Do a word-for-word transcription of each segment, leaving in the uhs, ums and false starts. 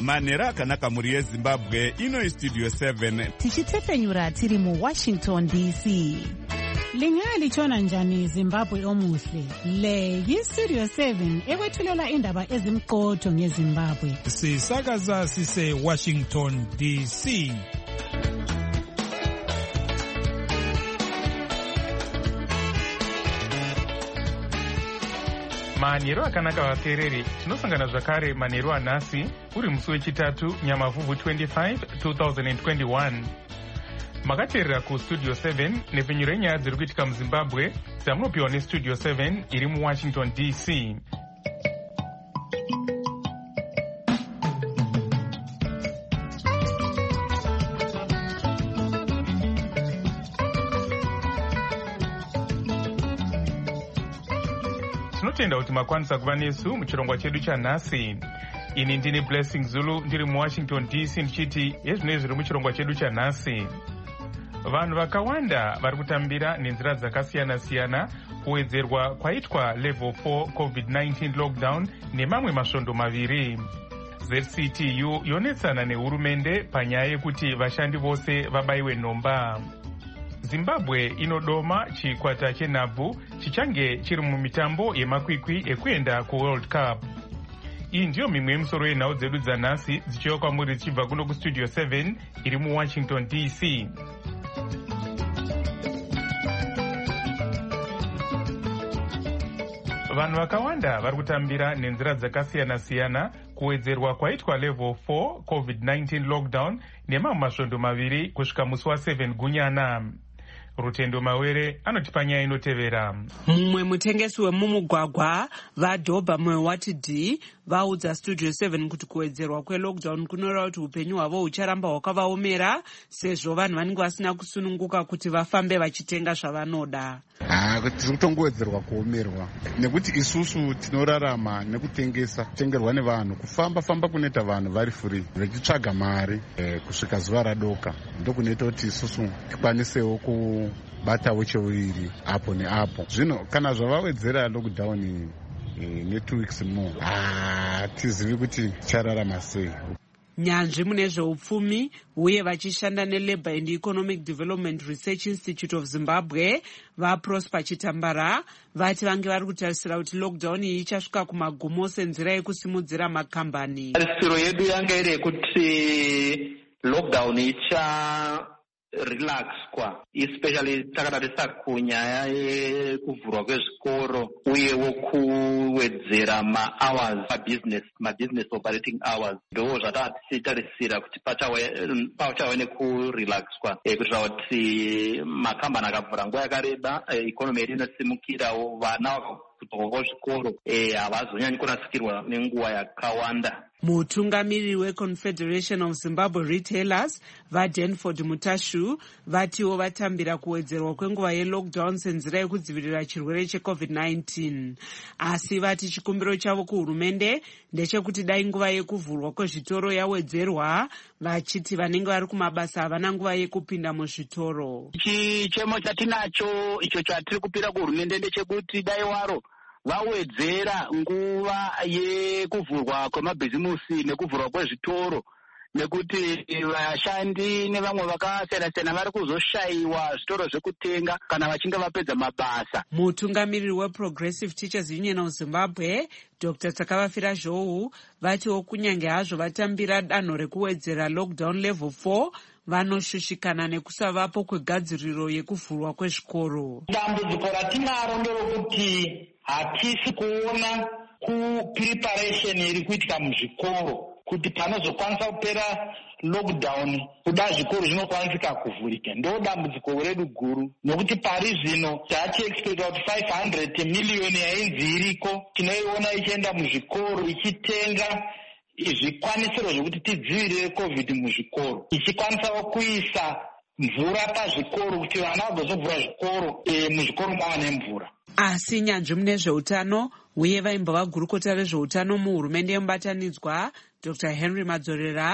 Manera akanaka muri yeZimbabwe, ino Studio seven. Tichitefenyura tiri mu Washington D C. Lingali chona njani Zimbabwe omuhle. Le yi Studio seven ekwethulela indaba ezimqotho ngeZimbabwe. Sisakaza sise Washington D C. Manheru akanaka vateereri, tinosangana zvakare manheru anhasi uri musi wechitatu Nyamavhuvhu twenty-five twenty twenty-one. Makateerera kuStudio seven nepfenyuro yenyaya dziri kuitika muZimbabwe dzamunopiwa neStudio seven iri muWashington D C. Tinotenda kuti makwanisa kuva nesu muchirongwa chedu chanhasi. Ini ndini Blessing Zulu ndiri muWashington D C ndichiti yezvinoi zviri muchirongwa chedu chanhasi. Vanhu vakawanda vari kutambira nenzira dzakasiyana-siyana kuwedzerwa kwaitwa level four COVID nineteen lockdown nemamwe masvondo maviri. Z C T U yonetsana nehurumende panyaya yekuti vashandi vose vabayiwe nhomba. Zimbabwe inodoma chikwata chenhabvu chichange chiri mumitambo yemakwikwi ekuenda kuWorld Cup. Iyi ndiyo mimwe yemisoro yenhau dzedu dzanhasi dzichiuya kwamuri dzichibva kuno kuStudio seven iri muWashington D C. Vanhu vakawanda vari kutambira nenzira dzakasiyana-siyana kuwedzerwa kwaitwa level four COVID nineteen lockdown nemamwe masvondo maviri kusvika musi waseven Gunyana. Rutendo Mawere anotipa nyaya inotevera. Mumwe mutengesi wemumugwagwa vaDhobha Mwewatidi vaudza Studio seven kuti kuwedzerwa kwelockdown kunoreva kuti upenyu hwavo hucharamba hwakavaomera sezvo vanhu vanenge vasina kusununguka kuti vafambe vachitenga zvavanoda. Ah, kuti tiri kutongowedzerwa kuomerwa nekuti isusu tinorarama nekutengesa kutengerwa nevanhu, kufamba famba kunoita vanhu vari free vachitsvaga mari eh, kusvika zuva radoka. Ndokunoita kuti isusu tikwanisewo kubatawo cheuviri apo neapo. Zvino kana zvavawedzera lockdown eh, ne two weeks more, ah, tizivi kuti tichararama sei. Nyanzvi mune zveupfumi uye vachishanda neLabour and Economic Development Research Institute of Zimbabwe vaProsper Chitambara vati vange vari kutarisira kuti lockdown iyi ichasvika kumagumo senzira yekusimudzira makambani. Tarisiro yedu yanga iri yekuti lockdown icha relax kwa, especially takatarisa kunyaya yekuvhurwa kwezvikoro uyewo kuwedzera ma-hours ma-business ma-business operating hours. Ndo zvatatichitarisira kuti pachave nekurelaxwa kuitira kuti makambani akavhura nguva yakareba, ikonomi yedu inosimukirawo, vana kutovawo zvikoro havazonyanyi kurasikirwa nenguva yakawanda. Mutungamiriri weConfederation of Zimbabwe Retailers vaDanford Mutashu vatiwo vatambira kuwedzerwa kwenguva yelockdown senzira yekudzivirira chirwere cheCovid nineteen. Asi vati chikumbiro chavo kuhurumende ndechekuti dai nguva yekuvhurwa kwezvitoro yawedzerwa, vachiti vanenge vari kumabasa havana nguva yekupinda muzvitoro. Chichemo chatinacho icho chatiri kupira kuhurumende ndechekuti dai waro vawedzera nguva yekuvhurwa kwemabhizimusi nekuvhurwa kwezvitoro, nekuti vashandi nevamwe vakasiyana-siyana vari kuzoshayiwa zvitoro zvekutenga kana vachinge vapedza mabasa. Mutungamiriri weProgressive Teachers Union of Zimbabwe Doctor Takavafira Zhou vatiwo kunyange hazvo vatambira danho rekuwedzera lockdown level four vanoshushikana nekusavapo kwegadziriro yekuvhurwa kwezvikoro. Dambudziko ratinaro nderokuti hatisi kuona kupreparation iri kuitika muzvikoro kuti panozokwanisa kupera lockdown kuda zvikoro zvinokwanisika kuvhurika. Ndo dambudziko redu guru, nokuti pari zvino tachiexpecta kuti five hundred million yainzi iriko tinoiona ichienda muzvikoro ichitenga zvikwanisiro zvokuti tidzivirire COVID muzvikoro, ichikwanisawo kuisa mvura pazvikoro kuti vana vagozovhura zvikoro e, muzvikoro mava nemvura. Asi nyanzvi mune zveutano uye vaimbova gurukota rezveutano muhurumende yemubatanidzwa Doctor Henry Madzorera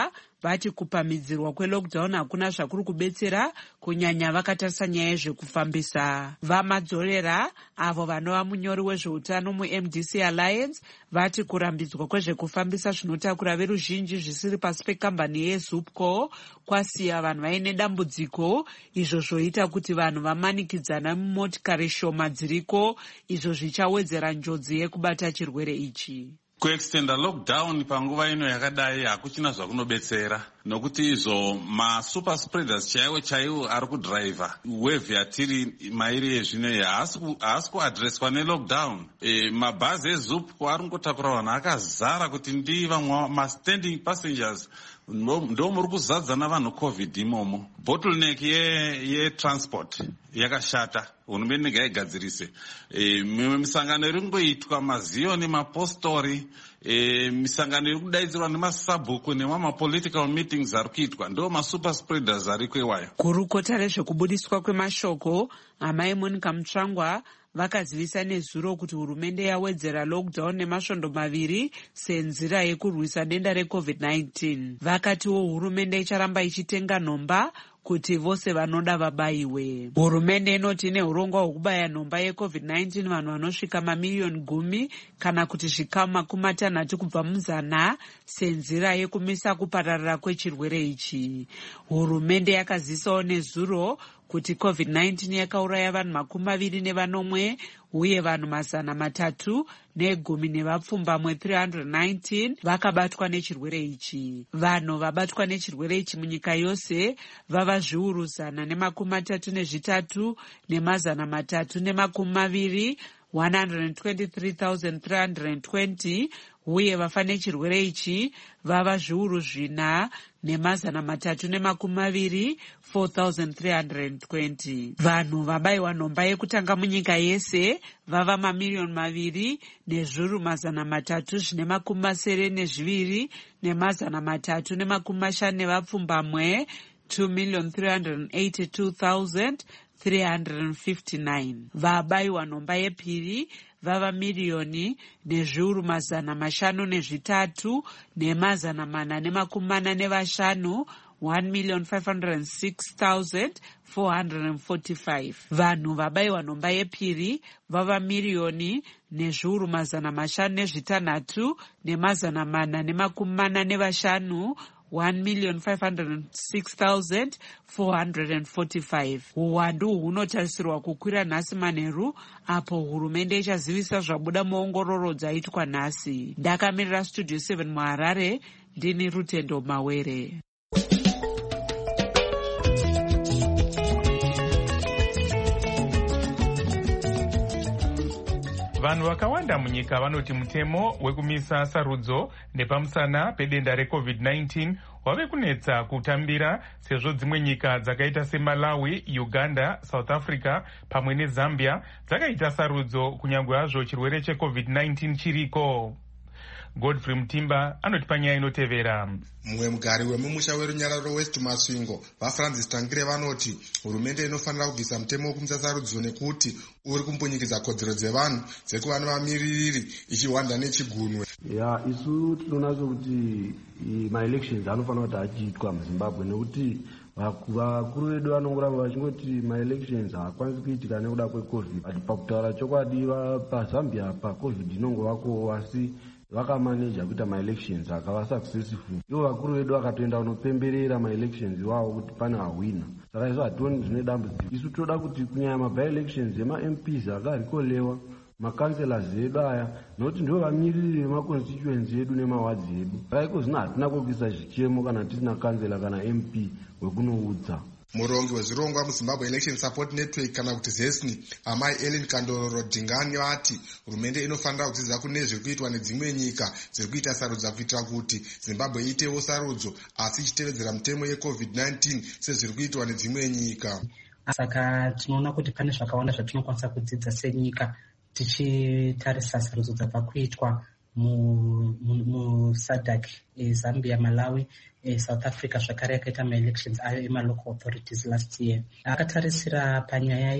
vati kupamidzirwa kwelockdown hakuna zvakuri kubetsera, kunyanya vakatarisa nyaya yezvekufambisa. Vamadzorera, avo vanova munyori wezveutano mu-M D C Alliance, vati kurambidzwa kwezvekufambisa zvinotakura veruzhinji zvisiri pasi pekambani yeZupco kwasiya vanhu vaine dambudziko, izvo zvoita kuti vanhu vamanikidzana mumotikari shoma dziriko, izvo zvichawedzera njodzi yekubata chirwere ichi. Kuextenda lockdown panguva ino yakadai hakuchina zvakunobetsera, nokuti izvo masuper spreaders chaiwo chaiwo ari kudhiraivha wave yatiri mairi ezvino haasi kuadreswa nelockdown. E, mabhazi eZupco ari kungotakura vanhu akazara kuti ndii, vamwe mastanding passengers ndo muri kuzadza navanhu covid imomo. Bottleneck yetransport ye yakashata, hurumende ngaigadzirise. E, mimwe misangano iri kungoitwa maziyoni, mapostori, e, misangano iri kudaidzirwa nemasabhuku nemamapolitical meetings ari kuitwa, ndo masuper spreaders ari kwewayo. Kurukota rezvekubudiswa kwemashoko, amai Monica Mutsvangwa vakazivisa nezuro kuti hurumende yawedzera lockdown nemasvondo maviri senzira yekurwisa denda recovid nineteen. Vakatiwo hurumende icharamba ichitenga nhomba kuti vose vanoda vabayiwe. Hurumende inoti ine urongwa hwekubaya nhomba yecovid nineteen vanhu vanosvika mamiliyoni gumi kana kuti zvikamu makumi matanhatu kubva muzana senzira yekumisa kupararira kwechirwere ichi. Hurumende yakazivisawo nezuro kuti covid nineteen yakauraya vanhu makumi maviri nevanomwe uye vanhu mazana matatu negumi nevapfumbamwe three hundred nineteen vakabatwa nechirwere ichi. Vanhu vabatwa nechirwere ichi munyika yose vava zviuru zana nemakumi matatu nezvitatu nemazana matatu nemakumi maviri one hundred twenty-three thousand three hundred twenty uye vafa nechirwere ichi vava zviuru zvina nemazana matatu nemakumi maviri four thousand three hundred twenty. Vanhu vabayiwa nhomba yekutanga munyika yese vava mamiliyoni maviri nezviuru mazana matatu zvine makumi masere nezviviri nemazana matatu nemakumi mashanu nevapfumbamwe two million three hundred eighty-two thousand three hundred fifty-nine. Vabayiwa nhomba yepiri vava miriyoni nezviuru mazana mashanu nezvitatu nemazana mana nemakumi mana nevashanu one million five hundred six thousand four hundred forty-five. Vanhu vabayiwa nhomba yepiri vava miriyoni nezviuru mazana mashanu nezvitanhatu nemazana mana nemakumi mana nevashanu one million five hundred six thousand four hundred forty-five. Uwandu hunotarisirwa kukwira nhasi manheru apo hurumende ichazivisa zvabuda muongororo dzaitwa nhasi. Ndakamirira Studio seven muHarare, ndini Rutendo Mawere. Vanhu vakawanda munyika vanoti mutemo wekumisa sarudzo nepamusana pedenda recovid nineteen wave kunetsa kutambira, sezvo dzimwe nyika dzakaita seMalawi, Uganda, South Africa pamwe neZambia dzakaita sarudzo kunyange hazvo chirwere checovid nineteen chiriko. Godfrey Mutimba anotipa nyaya inotevera. Mumwe mugari wemumusha werunyararo West Masvingo vaFrancis Tangire vanoti hurumende inofanira kubvisa mutemo wekumisa sarudzo nekuti uri kumbunyikidza kodzero dzevanhu dzekuva nevamiririri ichiwanda nechigunwe. Ya isu tinoona sokuti ma-elections anofanira kuti achiitwa muZimbabwe nekuti vakuru vedu vanongoramba vachingoti ma-elections haakwanisi kuitika nekuda kwecovid. Pakutaura chokwadi paZambia pacovid inongovako asi vakamaneja kuita ma-elections akava successful. Ivo vakuru vedu vakatoenda kunopemberera ma-elections iwawo kuti pane ahwina. Saka isu hationi zvine dambudziko. Isu toda kuti kunyanya ma-by-elections ema-M Ps akarikolewa makanselas edu aya nokuti ndivo vamiriri vemaconstituency edu nemawadzi edu. Saka iko zvino hatina kuisa zvichemo kana tisina kansela kana M P wekunoudza. Murongi wezvirongwa muZimbabwe Election Support Network kana kuti ZESNI amai Ellen Kandororo Dingani vati hurumende inofanira kudzidza kune zviri kuitwa nedzimwe nyika dziri kuita sarudzo kuitira kuti Zimbabwe iitewo sarudzo asi ichitevedzera mutemo yecovid nineteen sezviri kuitwa nedzimwe nyika. Saka tinoona kuti pane zvakawanda zvatinokwanisa kudzidza senyika tichitarisa sarudzo dzabva kuitwa muSADC, Zambia, Malawi, South Africa zvakare yakaita ma-elections ayo ema-local authorities last year. Akatarisira panyaya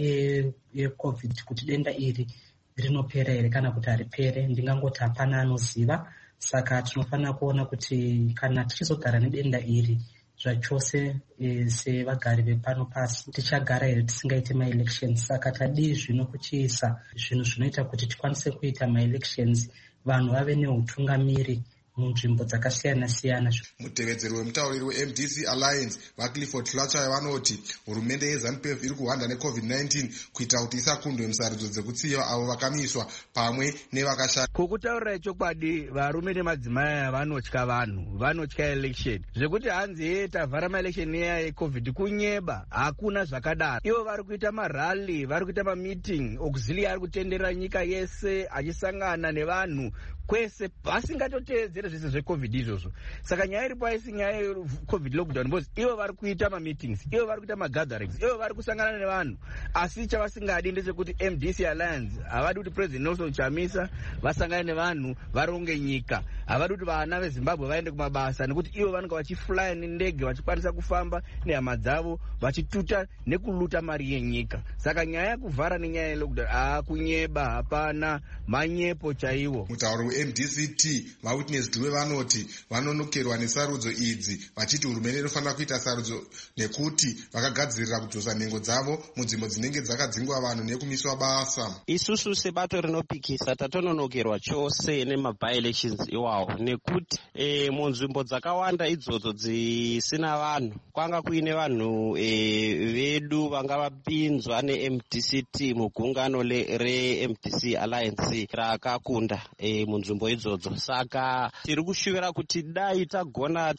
yecovid kuti denda iri rinopera here kana kuti haripere, ndingangoti hapana anoziva Saka tinofanira kuona kuti kana tichizogara nedenda iri zvachose e, sevagari vepano pasi tichagara here tisingaite maelections. Saka tadii zvino kuchiisa zvinhu zvinoita kuti tikwanise kuita maelections, vanhu vave neutungamiri munzvimbo dzakasiyana-siyana. Mutevedzeri wemutauriri we-M D C Alliance vaClifford Fletcher vanoti hurumende yeZANU-P F iri kuhwanda necovid nineteen kuita kuti isakundwe musarudzo dzekutsiva avo vakamiswa pamwe nevakashanda. Kukutaurira chokwadi, varume nemadzimai vanotya vanhu, vanotya election zvekuti hanzi ye tavhara maelection neya yecovid kunyeba, hakuna zvakadaro. Ivo vari kuita marali, vari kuita mameeting, auxiliary ari kutenderera nyika yese achisangana nevanhu kwese vasingatotedzera zvese zvecovid izvozvo. Saka nyaya iripo haisi nyaya yecovid lockdown, because ivo vari kuita mameetings, ivo vari kuita magatherings, ivo vari kusangana nevanhu. Asi chavasingadi ndechekuti M D C Alliance havadi kuti President Nelson Chamisa vasangane nevanhu varonge nyika, havadi kuti vana veZimbabwe vaende kumabasa, nekuti ivo vanenge vachiflya nendege vachikwanisa kufamba nehama dzavo vachituta nekuluta mari yenyika. Saka nyaya yekuvhara nenyaya yelockdown hakunyeba, hapana, manyepo chaiwo. Mutauri we-M D C T vaWitness Dube vanoti vanonokerwa nesarudzo idzi, vachiti hurumende inofanira kuita sarudzo nekuti vakagadzirira kudzosa nhengo dzavo munzvimbo dzinenge dzakadzingwa vanhu nekumiswa basa. Isusu sebato rinopikisa tatononokerwa chose nema-by-elections iwawo, nekuti e, munzvimbo dzakawanda idzodzo dzisina vanhu kwanga kuine vanhu e, vedu vanga vapinzwa ne-M D C T mugungano re-M D C Alliance rakakunda e, munzvimbo idzodzo. Saka tiri kushuvira kuti dai tagona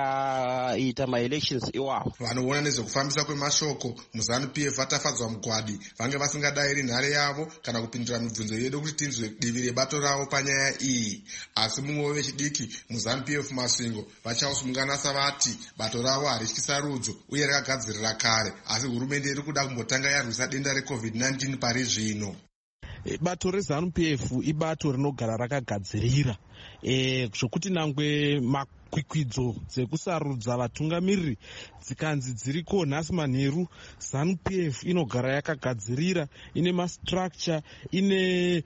tikaita ma-elections iwawo. Vanoona nezvekufambisa kwemashoko muZANU-P F vatafadzwa mugwadi, vange vasingadayiri nhare yavo kana kupindura mibvunzo yedu kuti tinzwe divi rebato ravo panyaya iyi. Asi mumwe wevechidiki muZANU-P F Masvingo vachausungana savati bato ravo harityi sarudzo uye rakagadzirira kare, asi hurumende iri kuda kumbotanga yarwisa denda recovid nineteen pari zvino. Bato reZANU-P F ibato rinogara rakagadzirira e, zvokuti nangwe makwikwidzo dzekusarudza vatungamiriri dzikanzi dziriko nhasi manheru, ZANU-P F inogara yakagadzirira, ine mastructure, ine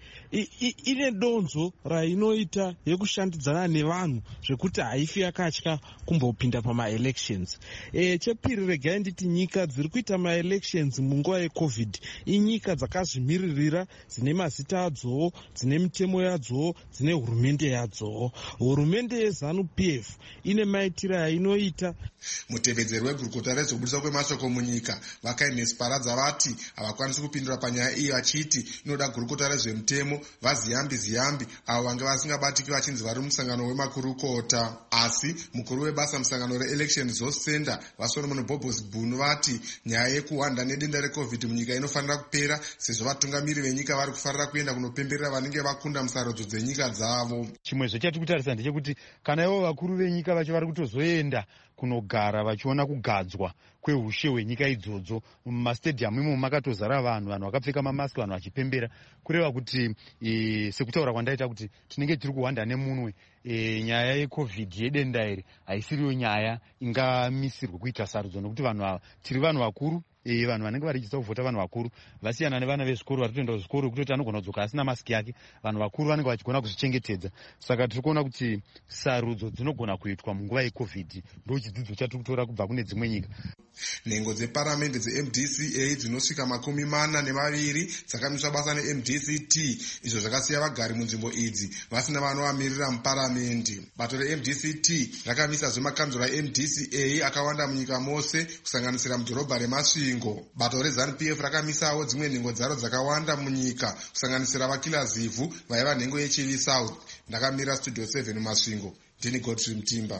ine donzo rainoita yekushandidzana nevanhu zvekuti haifi yakatya kumbopinda pama-elections. E, chepiri regai nditi nyika dziri kuita ma-elections munguva yecovid inyika dzakazvimiririra, dzine mazita adzowo, dzine mitemo yadzowo, dzine hurumende yadzowo. Hurumende yeZANU-P F ine maitiro ainoita. Mutevedzeri wegurukota rezvekubudiswa kwemashoko munyika vakaines paradza vati havakwanisi kupindura panyaya iyi, vachiti inoda gurukota rezvemutemo vaziyambi ziyambi avo vange vasingabatiki vachinzi vari musangano wemakurukota. Asi mukuru webasa musangano reelection zosenda vaSolomon Bobos Bunu vati nyaya yekuhwanda nedenda recovid munyika inofanira kupera, sezvo vatungamiri venyika vari kufarira kuenda kunopemberera vanenge vakunda musarudzo dzenyika dzavo. Chimwe zvechati kutarisa ndechekuti kana ivo vakuru venyika vacho vari kutozoenda kunogara vachiona kugadzwa kweushe hwenyika idzodzo mumastadium imo makatozara vanhu, vanhu vakapfeka mamaski, vanhu vachipembera, kureva kuti e, sekutaura kwandaita kuti tinenge tiri kuhwanda nemunwe. E, nyaya yecovid yedenda iri haisiriyo nyaya ingamisirwe kuita sarudzo, nokuti vanhu ava tiri vanhu vakuru. E, vanhu vanenge varichisa kuvhota vanhu vakuru vasiyana nevana vezvikoro vari kutoenda kuzvikoro kutoti anogona kudzoka asina masiki yake. Vanhu vakuru vanenge vachigona kuzvichengetedza. Saka tiri kuona kuti sarudzo dzinogona kuitwa munguva yecovid. Ndo chidzidzo chatiri kutora kubva kune dzimwe nyika. Nhengo dzeparamende dze-M D C A dzinosvika makumi mana nemaviri dzakamiswa basa ne-M D C T, izvo zvakasiya vagari munzvimbo idzi vasina vanovamirira muparamende. Bato re-M D C T rakamisa zvemakanzura e-M D C A akawanda munyika mose kusanganisira mudhorobha reMasvingo. Bato reZANU-P F rakamisawo dzimwe nhengo dzaro dzakawanda munyika kusanganisira vakila zivhu vaiva nhengo yeChivi South. Ndakamira Studio seven Masvingo, ndini Godfrey Mutimba.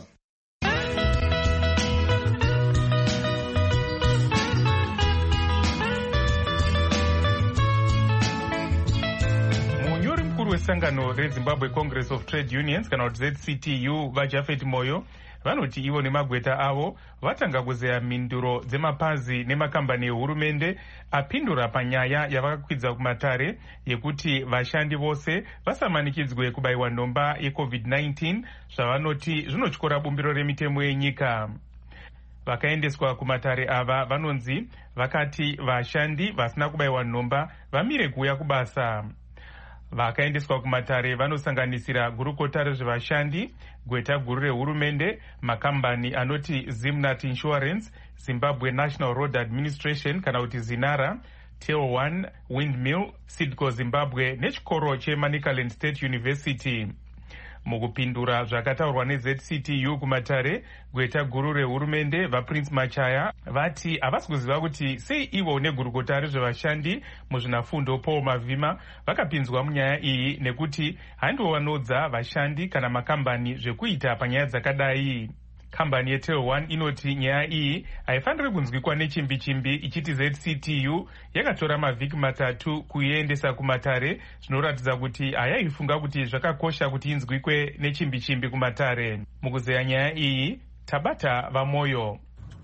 Wesangano reZimbabwe Congress of Trade Unions kana kuti Z C T U vaJafet Moyo vanoti ivo nemagweta avo vatanga kuzeya mhinduro dzemapazi nemakambani ehurumende apindura panyaya yavakakwidza kumatare yekuti vashandi vose vasamanikidzwe kubayiwa nhomba yecovid nineteen zvavanoti zvinotyora bumbiro remitemo yenyika. Vakaendeswa kumatare ava vanonzi vakati vashandi vasina kubayiwa nhomba vamire kuuya kubasa. Vakaendeswa kumatare vanosanganisira gurukota rezvevashandi, gweta guru rehurumende, makambani anoti Zimnat Insurance, Zimbabwe National Road Administration kana kuti Zinara, Teo One Windmill, Sidco Zimbabwe nechikoro cheManicaland State University. Mukupindura zvakataurwa neZ C T U kumatare, gweta guru rehurumende vaPrince Machaya vati havasi kuziva kuti sei ivo negurukota rezvevashandi muzvinafundo Paul Mavhima vakapinzwa munyaya iyi nekuti handivo vanodza vashandi kana makambani zvekuita panyaya dzakadai. Kambani yeTel One inoti nyaya iyi haifaniri kunzwikwa nechimbi chimbi, ichiti Z C T U yakatora mavhiki matatu kuiendesa kumatare, zvinoratidza kuti hayaifunga kuti zvakakosha kuti inzwikwe nechimbi chimbi kumatare. Mukuzeya nyaya iyi, Tabata Vamoyo.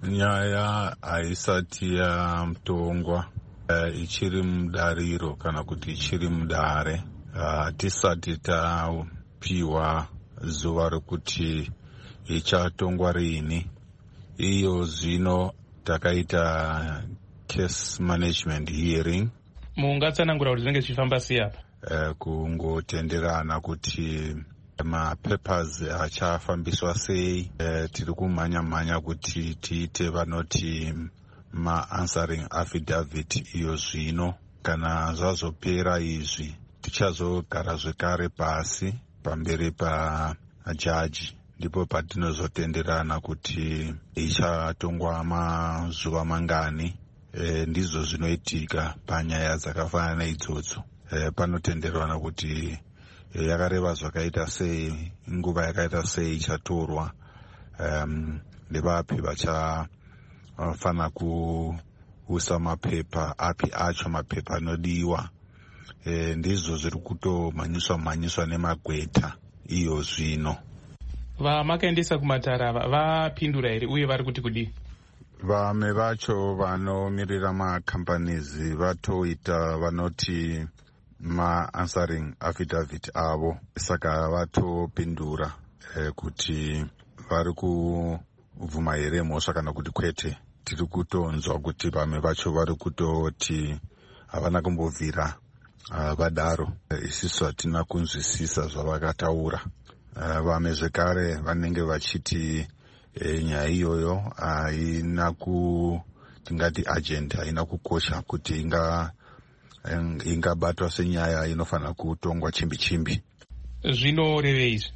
Nyaya haisati yatongwa, uh, ichiri mudariro kana kuti ichiri mudare. Hatisati uh, tapiwa zuva rekuti ichatongwa rini. Iyo zvino takaita case management hearing. Mungatsanangura kuti zvinenge zvichifamba sei apa? Uh, kungotenderana kuti mapapers achafambiswa sei. Uh, tiri kumhanya-mhanya kuti tiite vanoti ma-answering affidavit iyo zvino. Kana zvazopera izvi tichazogara zvekare pasi pamberi pajaji, ndipo patinozotenderana kuti ichatongwa mazuva mangani. E, ndizvo zvinoitika panyaya dzakafanana neidzodzo. E, panotenderana kuti e, yakareva zvakaita sei, nguva yakaita sei ichatorwa, um, nevapi vachafana kuusa mapepa, api acho mapepa anodiwa. E, ndizvo zviri kutomhanyiswa mhanyiswa nemagweta iyo zvino. Vamakaendesa kumatare ava vapindura here uye vari kuti kudii? Vamwe vacho vanomirira macompanies vatoita vanoti ma-answering affidavit avo, saka vatopindura eh, kuti vari kubvuma here mhosva kana kuti kwete. Tiri kutonzwa kuti vamwe vacho vari kutoti havana kumbobvira uh, vadaro. Isisu hatina kunzwisisa zvavakataura. Uh, vamwe zvekare vanenge vachiti e, nyaya iyoyo haina ku tingati agent haina kukosha kuti inga ingabatwa senyaya inofanira kutongwa chimbi chimbi. Zvinorevei izvi?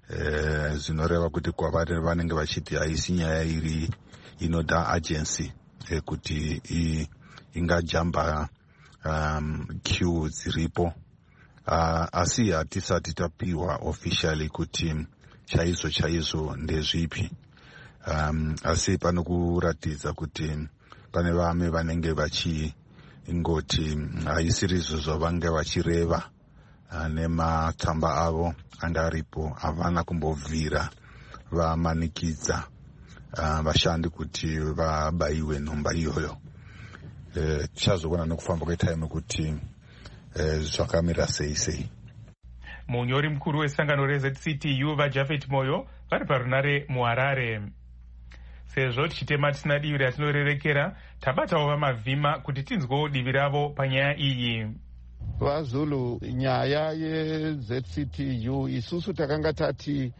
E, zvinoreva kuti kwavari vanenge vachiti haisi nyaya iri inoda agency e, kuti i, ingajamba um, queue dziripo. Uh, asi hatisati tapiwa officially kuti chaizvo chaizvo ndezvipi. Um, asi pano kuratidza kuti pane vamwe vanenge vachingoti haisiri izvo zvavange vachireva, uh, nematsamba avo anga aripo havana kumbobvira vamanikidza uh, vashandi kuti vabayiwe nhomba iyoyo. Uh, tichazoona nekufamba kwetime kuti zvakamira sei sei. Munyori mukuru wesangano reZ C T U vaJafet Moyo vari parunare muHarare. Sezvo tichitema tisina divi ratinorerekera, tabatawo vamavhima kuti tinzwewo divi ravo panyaya iyi. VaZulu, nyaya yeZ C T U isusu takanga tati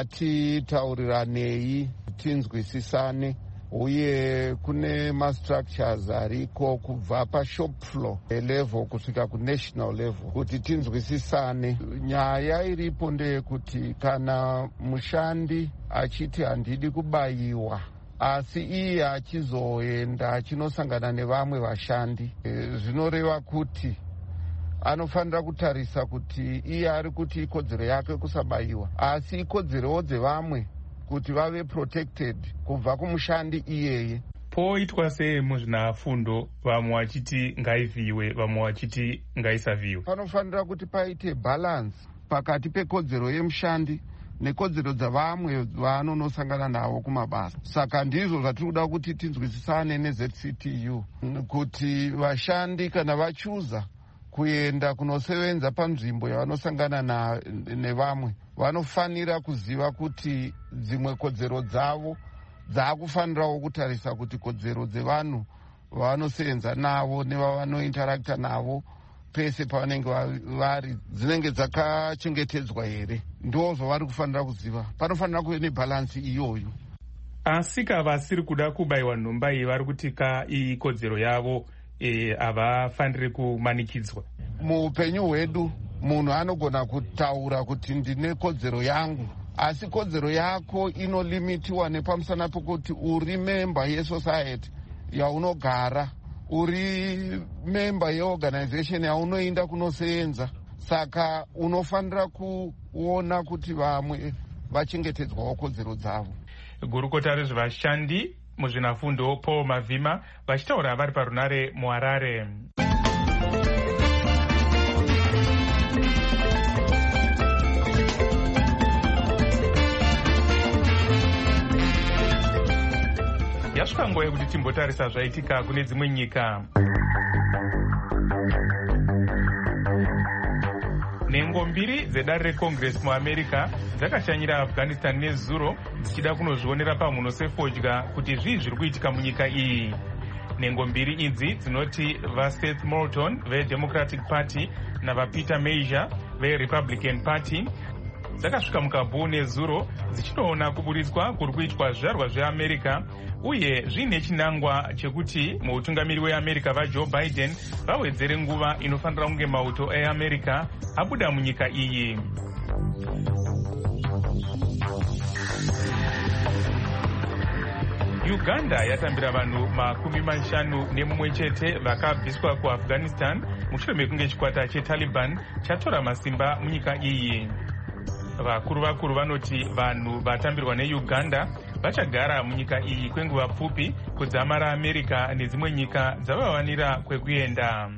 ngatitauriranei tinzwisisane, uye kune ma-structures ariko kubva pa-shop floor level kusvika ku-national level kuti tinzwisisane. Nyaya iripo ndeyekuti kana mushandi achiti handidi kubayiwa asi iye achizoenda achinosangana nevamwe vashandi, e, zvinoreva kuti anofanira kutarisa kuti iye ari kuti ikodzero yake kusabayiwa asi ikodzerowo dzevamwe kuti vave protected kubva kumushandi iyeye. Poitwa sei muzvinafundo, vamwe vachiti ngaivhiwe vamwe vachiti ngaisavhiwe? Panofanira kuti paite balance pakati pekodzero yemushandi nekodzero dzavamwe vaanonosangana navo kumabasa. Saka ndizvo zvatiri kuda kuti tinzwisisane neZ C T U kuti vashandi kana vachuza kuenda kunosevenza panzvimbo yavanosangana na nevamwe vanofanira kuziva kuti dzimwe kodzero dzavo dzaakufanirawo kutarisa kuti kodzero dzevanhu vavanosevenza navo nevavanointarakta navo pese pavanenge vari dzinenge dzakachengetedzwa here. Ndozvo vari kufanira kuziva. Panofanira kuve nebhalansi iyoyo. Asi kavasiri kuda kubayiwa nhomba iyi vari kutika ikodzero yavo havafaniri e, kumanikidzwa. Muupenyu hwedu munhu anogona kutaura kuti ndine kodzero yangu, asi kodzero yako inolimitiwa nepamusana pokuti uri member yesociety yaunogara, uri member yeorganization yaunoenda kunosenza. Saka unofanira kuona kuti vamwe vachengetedzwawo kodzero dzavo. Gurukota rezvevashandi muzvinafundo Paul Mavhima vachitaura vari parunare muHarare. Yasvika nguva yekuti timbotarisa zvaitika kune dzimwe nyika. Nhengo mbiri dzedare reCongress muAmerica dzakashanyira Afghanistan nezuro dzichida kunozvionera pamhuno sefodya kuti zvii zviri kuitika munyika iyi. Nhengo mbiri idzi dzinoti vaSeth Moulton veDemocratic Party navaPeter Major veRepublican Party dzakasvika mukabhuu nezuro dzichinoona kuburitswa kuri kuitwa zvizvarwa zveAmerica uye zviine chinangwa chekuti muutungamiri weAmerica vaJoe Biden vawedzere nguva inofanira kunge mauto eAmerica abuda munyika iyi. Uganda yatambira vanhu makumi mashanu nemumwe chete vakabviswa kuAfghanistan mushure mekunge chikwata cheTaliban chatora masimba munyika iyi. Vakuru vakuru vanoti vanhu vatambirwa neUganda vachagara munyika iyi kwenguva pfupi kudzamara America nedzimwe nyika dzavavanira kwekuenda.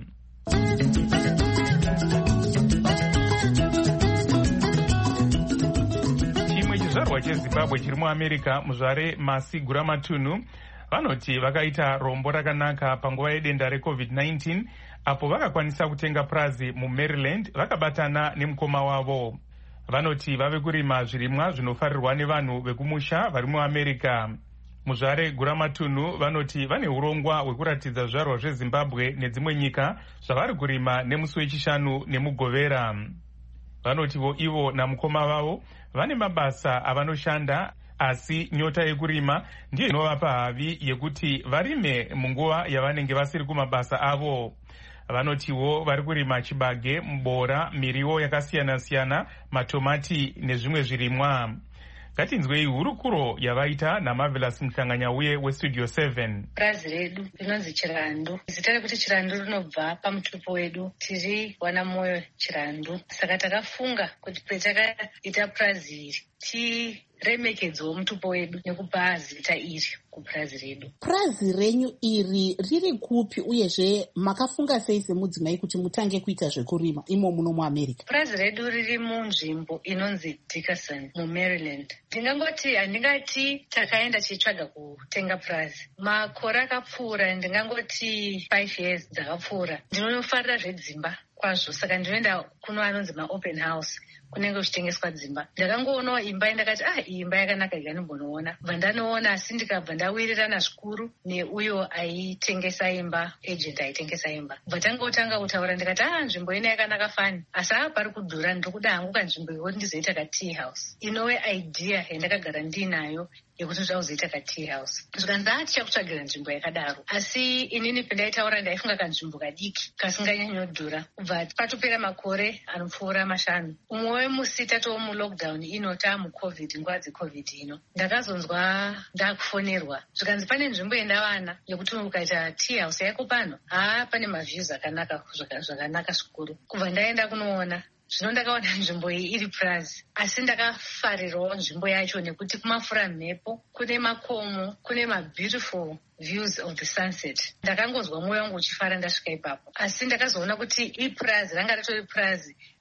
Chimwe chizvarwa cheZimbabwe chiri muAmerica, muzvare Masi Guramatunhu, vanoti vakaita rombo rakanaka panguva yedenda reCovid nineteen apo vakakwanisa kutenga purazi muMaryland vakabatana nemukoma wavo. Vanoti vave kurima zvirimwa zvinofarirwa nevanhu vekumusha vari muAmerica. Muzvare Guramatunhu vanoti vane urongwa hwekuratidza zvizvarwa zveZimbabwe nedzimwe nyika zvavari kurima nemusi wechishanu nemugovera. Vanotivo ivo namukoma vavo vane mabasa avanoshanda, asi nyota yekurima ndiyo inovapa havi yekuti varime munguva yavanenge vasiri kumabasa avo. Vanotiwo vari kurima chibage, mubora, miriwo yakasiyana-siyana, matomati nezvimwe zvirimwa. Ngatinzwei hurukuro yavaita naMarvelous Mhlanganyauye weStudio seven. Purazi redu rinonzi Chirandu. Zita rekuti Chirandu rinobva pamutupo wedu, tiri wana moyo Chirandu. Saka takafunga kuti petakaita purazi iri tiremekedzewo mutupo wedu nekupa zita iri kupurazi redu. Purazi renyu iri riri kupi uyezve makafunga sei semudzimai kuti mutange kuita zvekurima imo muno muAmerica? Purazi redu riri munzvimbo inonzi Dickerson muMaryland. Ndingangoti handingati takaenda tichitsvaga kutenga purazi. Makore akapfuura, ndingangoti five years dzakapfuura. Ndinofarira zvedzimba kwazvo, saka ndinoenda kuno anonzi maopen house kunenge kuchitengeswa dzimba. Ndakangoonawo imba ndakati ah iyi imba yakanaka ikanimbonooona. Bva ndanoona, asi ndikabva ndawirirana zvikuru neuyo aitengesa imba, agent aitengesa imba. Bva tangotanga kutaura ndikati ah nzvimbo ino yakanaka fani, asi apa pari kudhura, ndikuda hangu kanzvimbo yekuti ndizoita ka tea house. Inove idea yandakagara ndinayo yekuti zvauzoita ka tea house. Zvikanzi ah tichakutsvagira nzvimbo yakadaro, asi inini pendaitaura ndaifunga kanzvimbo kadiki kasinganyanyodhura. Kubva patopera makore anopfuura mashanu, umwe wemusi tatoo mulockdown ino taamucovid, nguva dzecovid ino, ndakazonzwa ndakufonerwa zvikanzi pane nzvimbo yendavana yekuti ukaita tea house yako pano, haa pane maviews akanaka zvakanaka zvikuru. Kubva ndaenda kunoona, zvino ndakaona nzvimbo iyi iri purazi, asi ndakafarirawo nzvimbo yacho nekuti kumafura mhepo, kune makomo, kune mabeautiful views of the sunset. Ndakangozwa mwoyo wangu uchifara ndasvika ipapo, asi ndakazoona kuti ipurazi ranga ritori purazi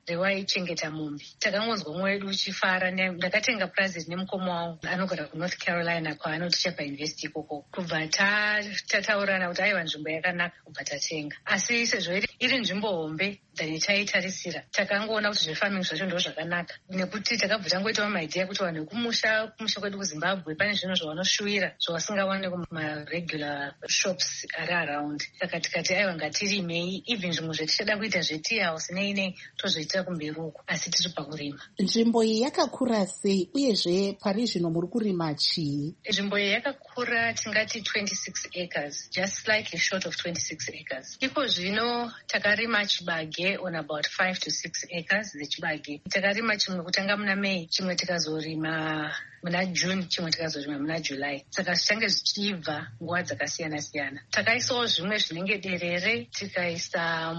rewaichengeta mombe. Takangonzwa mwoyo wedu uchifara. Ndakatenga purazi nemukoma wangu anogara kunorth carolina kwaanoticha pauniversity ikoko. Kubva tataurana kuti aiwa nzvimbo yakanaka kubva tatenga. Asi sezvo iri nzvimbo hombe dhani taitarisira takangoona kuti zvefarming zvacho ndo zvakanaka, nekuti takabva tangoitawo maidea kuti vanhu vekumusha kumusha kwedu kuzimbabwe pane zvinhu zvavanoshuwira zvavasingawane kumaregular shops ari around. Saka tikati aiwa ngatirimei, even zvimwe zvetichada kuita zvetea house nei nei tozviitira kumberi uko, asi tiri pakurima. Nzvimbo iyi yakakura sei uyezve pari zvino muri kurima chii? Nzvimbo iyi yakakura tingati twenty-six acres, just slightly short of twenty-six acres. Iko zvino takarima chibage on about five to six acres zechibage. Takarima chimwe kutanga muna May, chimwe tikazorima muna June, chimwe tikazorima muna July. Saka zvichange zvichibva nguva dzakasiyana siyana. Takaisawo zvimwe zvinenge derere, tikaisa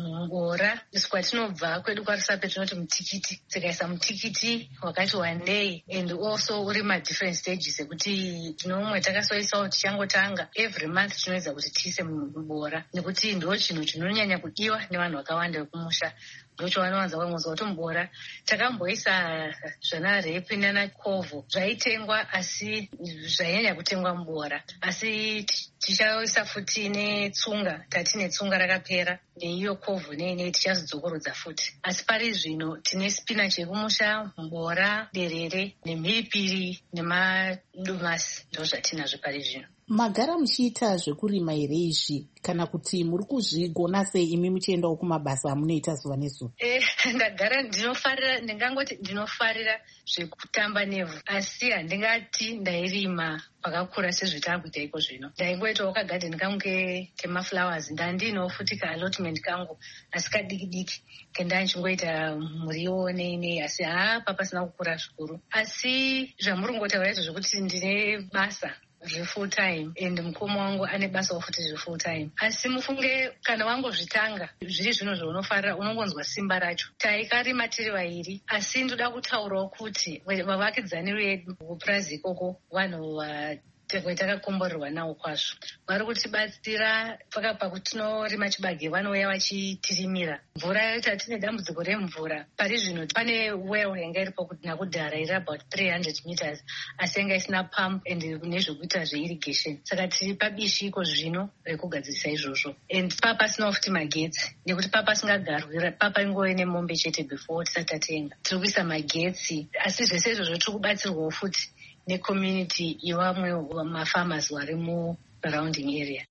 ngora. Isu kwatinobva kwedu kwaRusape tinoti mutikiti. Tikaisa mutikiti wakati wandei, and also uri ma different stages ekuti tinomwe takasoisawo tichangotanga every month tinoedza kuti tiise mubora, nekuti ndo chinhu chinonyanya kudiwa nevanhu vakawanda vekumusha. Ndocho vanowanza kuwanza kuti mubora. Takamboisa zvana repi nana kovho zvaitengwa, asi zvainyanya kutengwa mubora. Asi tichaisa futi netsunga, tatine tsunga rakapera neiyo kovho nei tichazodzokorodza futi. Asi pari zvino tine spinach yekumusha, mubora, derere nemhiripiri nemadomasi, ndo zvatinazvo pari zvino. Magara muchiita zvekurima here izvi kana kuti muri kuzvigona sei imi muchiendawo kumabasa amunoita zuva nezuva? Eh, ndagara ndinofarira, ndingangoti ndinofarira zvekutamba nevhu, asi handingati ndairima pakakura sezvetakuita iko zvino. Ndaingoitawo kagadheni kangu kemaflowers, ndandinawo futi kaalotment kangu asi kadiki diki kendandichingoita muriwo nei nei, asi haa papasina kukura zvikuru. Asi zvamuri ngotaura izvo zvekuti ndine basa zvefull time and mukoma wangu ane basa futi zvefull time. Asi mufunge kana wangozvitanga zviri zvino zvaunofarira, unongonzwa simba racho. Taikarima tiri vairi, asi ndoda kutaurawo kuti vavakidzani vedu kupurazi ikoko vanhu takakomborerwa nawo kwazvo. Vari kutibatsira pakapa kuti tinorima chibage, vanouya vachitirimira. Mvura tatine dambudziko remvura. Pari zvino pane well yanga iripo kuti nakudhara iri about three hundred meters, asi yanga isina pump and nezvekuita zveirrigation. Saka tiri pabishi iko zvino rekugadzirisa izvozvo. And papa pasinawo futi magetsi, nekuti papa asingagarwi, papa ingove nemombe chete before tisati tatenga. Tiri kuisa magetsi, asi zvese izvozvo tiri kubatsirwawo futi necommunity yevamwe mafarmers vari musurrounding area.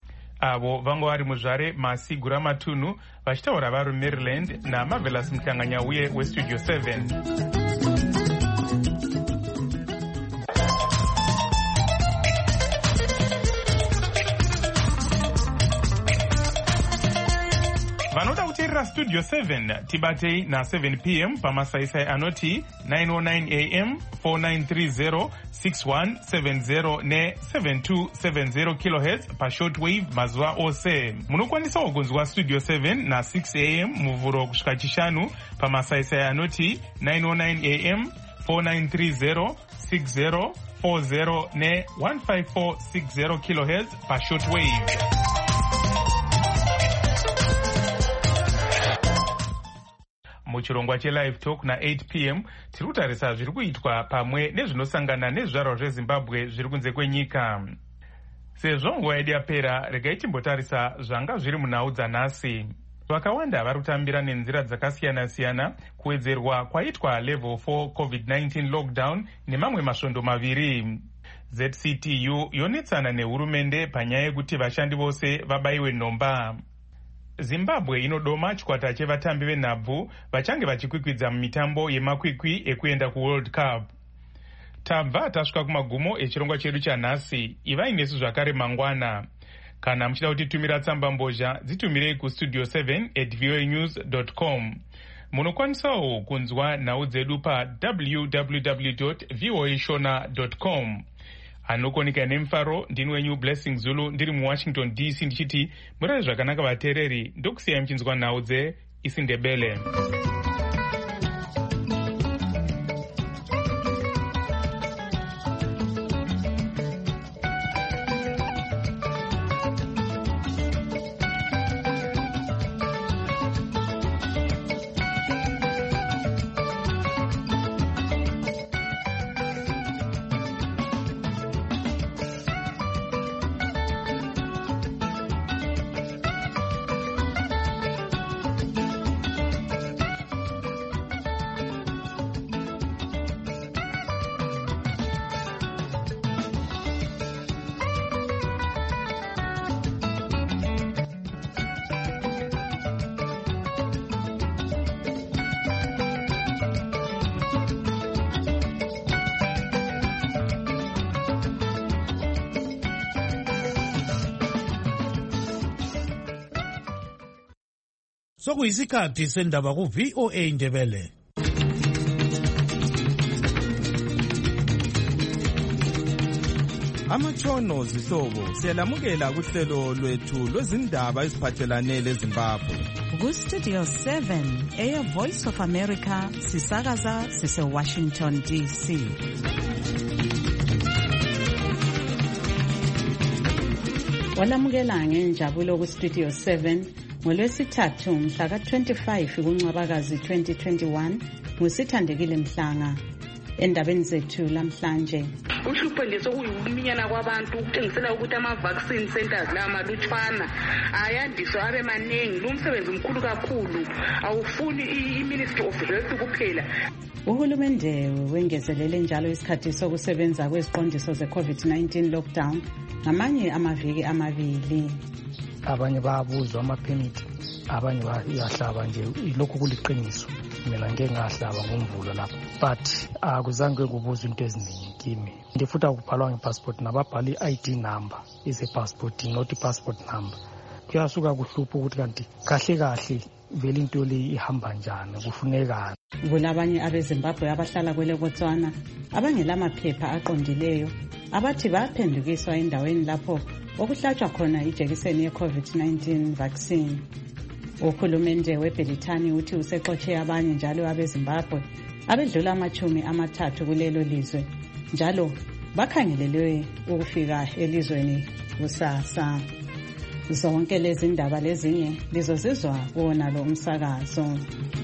Avo vanga vari muzvare Masigura Matunhu vachitaura vari Maryland naMarvelous Mutanganya uye weStudio seven. Vanoda kuteerera Studio seven tibatei na seven p m pamasaisai anoti nine oh nine a m, four nine three zero, six one seven zero ne seven two seven zero kilohertz pa shortwave mazuva ose. Munokwanisawo kunzwa Studio seven na six a m muvhuro kusvika chishanu pamasaisai anoti nine oh nine a m, four nine three zero, six zero four zero ne one five four six zero kilohertz pa shortwave. Muchirongwa chelive talk na eight p m tiri kutarisa zviri kuitwa pamwe nezvinosangana nezvizvarwa zveZimbabwe zviri kunze kwenyika. Sezvo nguva yedu yapera, regai timbotarisa zvanga zviri munhau dzanhasi. Vakawanda vari kutambira nenzira dzakasiyana-siyana kuwedzerwa kwaitwa level four covid nineteen lockdown nemamwe masvondo maviri. Z C T U yonetsana nehurumende panyaya yekuti vashandi vose vabayiwe nhomba. Zimbabwe inodoma chikwata chevatambi venhabvu vachange vachikwikwidza mumitambo yemakwikwi ekuenda kuWorld Cup. Tabva tasvika kumagumo echirongwa chedu chanhasi. Ivai nesu zvakare mangwana. Kana muchida kutitumira tsamba mbozha, dzitumirei kustudio seven at voanews dot com. Munokwanisawo kunzwa nhau dzedu pa w w w dot voa shona dot com. Anokonika nemfaro ndini wenyu Blessing Zulu ndiri muWashington D C ndichiti murare zvakanaka vateereri, ndokusiyai muchinzwa nhau dzeIsindebele. sokuyisikhathi sendaba ku-V O A Ndebele. Amatshono zihlobo siyalamukela kuhlelo lwethu lwezindaba eziphathelane leZimbabwe. Ku-Studio seven, Air Voice of America, sisakaza sise-Washington D C. Walamukela ngenjabulo ku-Studio seven ngolwesithathu mhla ka-twenty-five kuNcwabakazi twenty twenty-one ngusithandekile Mhlanga. Endabeni zethu lamhlanje, uhlupho nje sokuyikuminyana kwabantu ukuthengisela ukuthi ama-vaccine centers la malutshwana ayandiswe abe maningi. Lo msebenzi mkhulu kakhulu, awufuni i-Ministry of Health kuphela. Uhulumende wengezelele njalo isikhathi sokusebenza kweziqondiso ze-COVID nineteen lockdown ngamanye amaviki amabili. Abanye bayabuzwa amaphemithi, abanye bayahlaba nje, lokhu kuliqiniso. Mina ngeke ngahlaba ngomvulo lapho, but akuzange kubuzwa into eziningi kimi. Ndifuthi akubhalwa ngepassport, nababhala i-I D number ise-passport, not i-passport number. Kuyasuka kuhlupha ukuthi kanti kahle kahle vele into le ihamba njani, kufunekani. Kulabanye abeZimbabwe abahlala kwele Botswana abangelamaphepha aqondileyo abathi baphendukiswa endaweni lapho okuhlatshwa khona ijekiseni ye-COVID nineteen vaccine. Uhulumende weBelitani uthi usexotshe abanye njalo abeZimbabwe abedlula amachumi amathathu kulelo lizwe, njalo bakhangelelwe ukufika elizweni kusasa. Zonke lezi ndaba lezinye lizozizwa kuwona lo umsakazo.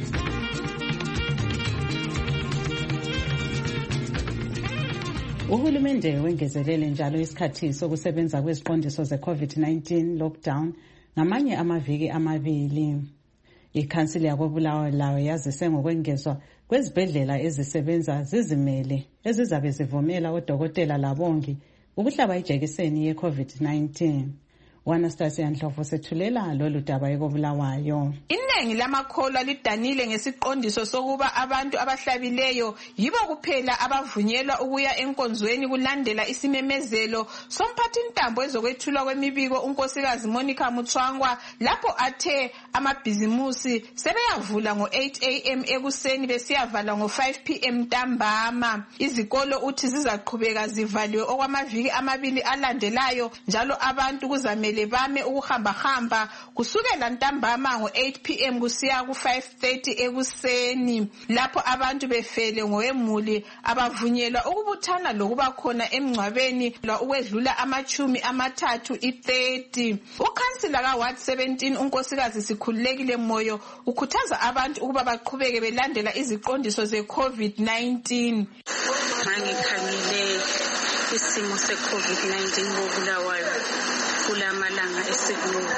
Uhulumende wengezelele njalo isikhathi sokusebenza kweziqondiso ze-COVID nineteen lockdown ngamanye amaviki amabili. Ikhansili yakoBulawayo yazise ngokwengezwa kwezibhedlela ezisebenza zizimele ezizabe zivumela odokotela labongi ukuhlaba ijekiseni ye-COVID nineteen. Wanastasia Ndlovu sethulela lolu daba ekoBulawayo. Iningi lamakholwa lidanile ngesiqondiso sokuba abantu abahlabileyo yibo kuphela abavunyelwa ukuya enkonzweni kulandela isimemezelo somphathi intambo ezokwethulwa kwemibiko unkosikazi Monica Mutswangwa lapho athe amabhizimusi sebeyavula ngo-eight A M ekuseni besiyavala ngo-five P M ntambama. Izikolo uthi zizaqhubeka zivaliwe okwamaviki amabili alandelayo, njalo abantu kuzamele bame ukuhamba hamba kusukela ntambama ngo-eight P M kusiya ku-five thirty ekuseni, lapho abantu befele ngoemuli abavunyelwa ukubuthana lokuba khona emngcwabeni ukwedlula amachumi amathathu i-thirty. Ukhansila ka-Ward seventeen unkosikazi Sikhululekile Moyo ukhuthaza abantu ukuba baqhubeke belandela iziqondiso ze-COVID nineteen. Mangikhangele isimo se-COVID nineteen koBulawayo kulamalanga esikuwo,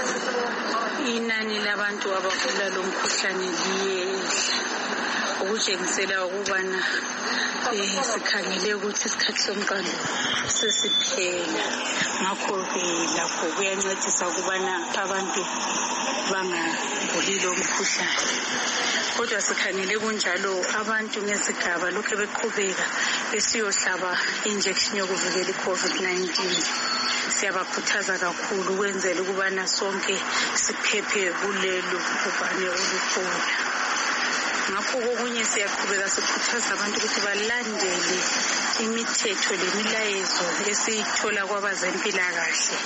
inani labantu abagula lo mkhuhlane liyehla, okutshengisela ukubana sikhangele ukuthi isikhathi somqando sesiphela. Ngakho-ke lapho kuyancedisa ukubana abantu bangaguli lo mkhuhlane. Kodwa sikhangele kunjalo abantu ngezigaba lokhu beqhubeka besiyohlaba injection yokuvikela i-COVID nineteen. Siyabakhuthaza kakhulu ukwenzela ukubana sonke siphephe kulelu bhubhane olukhulu. Ngakho kokunye siyaqhubeka sikhuthaza abantu ukuthi balandele imithetho lemilayezo esiyithola kwabazempilakahle,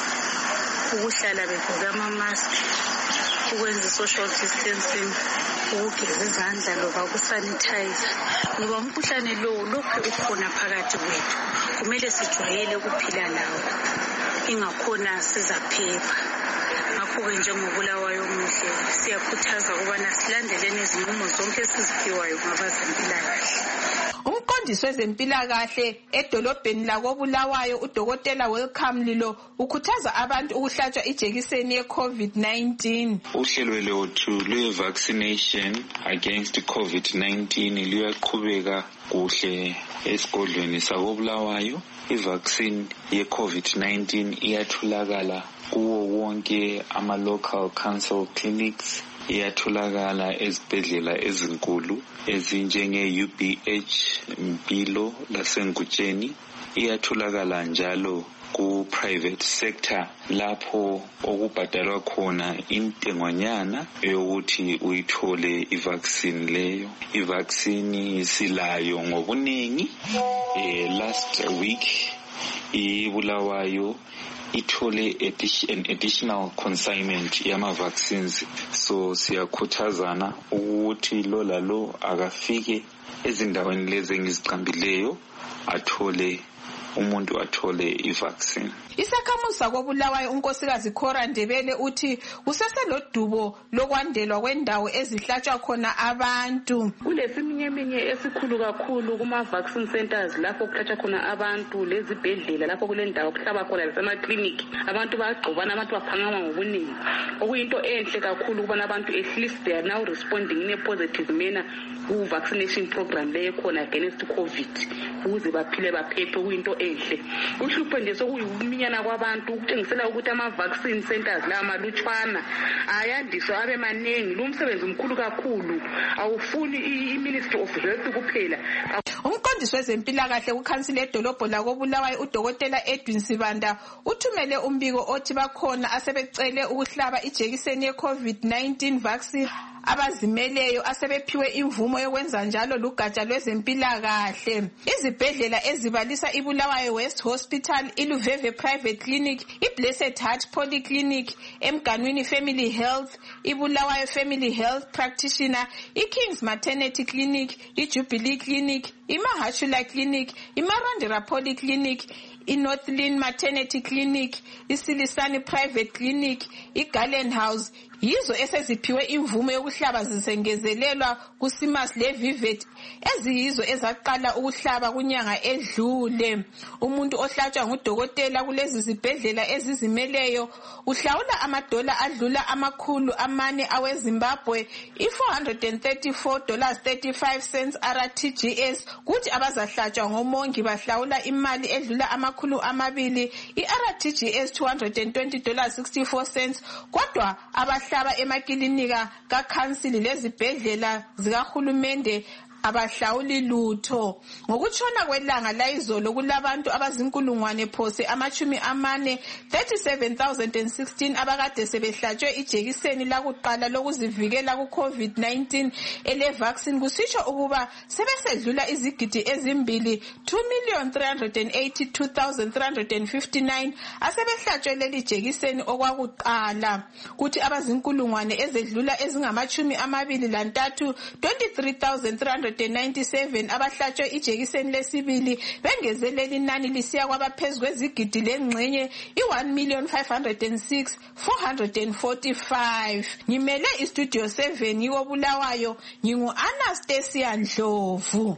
ukuhlala begqoke ama-mask, ukwenza i-social distancing, ukugeza izandla loba ukusanitizer, ngoba umkhuhlane lowo lokhu ukhona phakathi kwethu. Kumele sijwayele ukuphila lawo, ingakhona sizaphepha. Ngakho-ke njengoBulawayo Muhle siyakhuthaza ukubana silandeleni izinqumo zonke esiziphiwayo ngabazempilakahle. Umqondisi wezempilakahle edolobheni lakoBulawayo uDokotela Welcome Lilo ukhuthaza abantu ukuhlatshwa ijekiseni ye-COVID nineteen. Uhlelo lwethu lwe-vaccination against COVID nineteen luyaqhubeka kuhle esigodlweni sakoBulawayo. I-vaccine ye-COVID nineteen iyatholakala kuwo wonke ama-local council clinics, iyatholakala ezibhedlela ezinkulu ezinjenge-U B H Mpilo laseNgutsheni, iyatholakala njalo ku-private sector lapho okubhadalwa khona intengwanyana yokuthi uyithole i-vaccine leyo. I-vaccine silayo ngobuningi. Eh, last week iBulawayo ithole an additional consignment yama-vaccines, so siyakhuthazana ukuthi lo lalo akafike ezindaweni lezi engiziqambileyo athole umuntu athole i-vaccine. Isakhamuzi koBulawayo unkosikazi Khora Ndebele uthi kuseselodubo lokwandelwa kwendawo ezihlatshwa khona abantu. Kulesiminyeminya esikhulu kakhulu kuma-vaccine centers lapho kuhlatshwa khona abantu, lezibhedlela lapho kulendawo kuhlaba khona lasemakliniki. Abantu bayagqobana, abantu baphangama ngobuningi. Okuyinto enhle kakhulu ukubona abantu at least they are now responding in a positive manner ku-vaccination program leyo khona against COVID ukuze baphile baphephe, kuyinto enhle. Uhlupho nje sokuyiminyana kwabantu ukutshengisela ukuthi ama-vaccine centers la malutshwana ayandiswe abe maningi. Lo msebenzi mkhulu kakhulu, awufuni i-Ministry of Health kuphela. Umqondisi wezempilakahle kukhansila edolobho lakoBulawayo uDokotela Edwin Sibanda uthumele umbiko othi bakhona asebecele ukuhlaba ijekiseni ye-COVID nineteen vaccine abazimeleyo asebephiwe imvumo yokwenza njalo lugatsha lwezempilakahle. Izibhedlela ezibalisa iBulawayo West Hospital, iLuveve Private Clinic, iBlessed Heart Polyclinic, eMganwini Family Health, iBulawayo Family Health Practitioner, iKings Maternity Clinic, iJubilee Clinic, iMahachula Clinic, iMarandera Polyclinic, iNorthland Maternity Clinic, iSilisani Private Clinic, iGarland House yizo eseziphiwe imvumo yokuhlaba zisengezelelwa kuSimas leVivet eziyizo ezaqala ukuhlaba kunyanga edlule. Umuntu ohlatshwa ngudokotela kulezi zibhedlela ezizimeleyo uhlawula amadola adlula amakhulu amane aweZimbabwe, i-four hundred thirty-four dollars thirty-five cents R T G S, kuthi abazahlatshwa ngomongi bahlawula imali edlula amakhulu amabili, i-R T G S two hundred twenty dollars sixty-four cents, kodwa abahlaba emakilinika kakhansili lezibhedlela zikahulumende abahlawuli lutho. Ngokutshona kwelanga layizolo kulabantu abazinkulungwane phose amachumi amane thirty-seven thousand sixteen abakade sebehlatshwe ijekiseni lakuqala lokuzivikela ku-COVID nineteen ele vaccine, kusitsho ukuba sebesedlula izigidi ezimbili two million three hundred eighty-two thousand three hundred fifty-nine asebehlatshwe leli jekiseni okwakuqala, kuthi abazinkulungwane ezedlula ezingamachumi amabili lantathu twenty-three thousand three hundred ninety-seven abahlatshwe ijekiseni lesibili bengezelela inani lisiya kwabaphezu kwezigidi lengxenye i-one million five hundred six thousand four hundred forty-five. Ngimele istudio seven yiwoBulawayo, ngingu-Anastasia Ndlovu.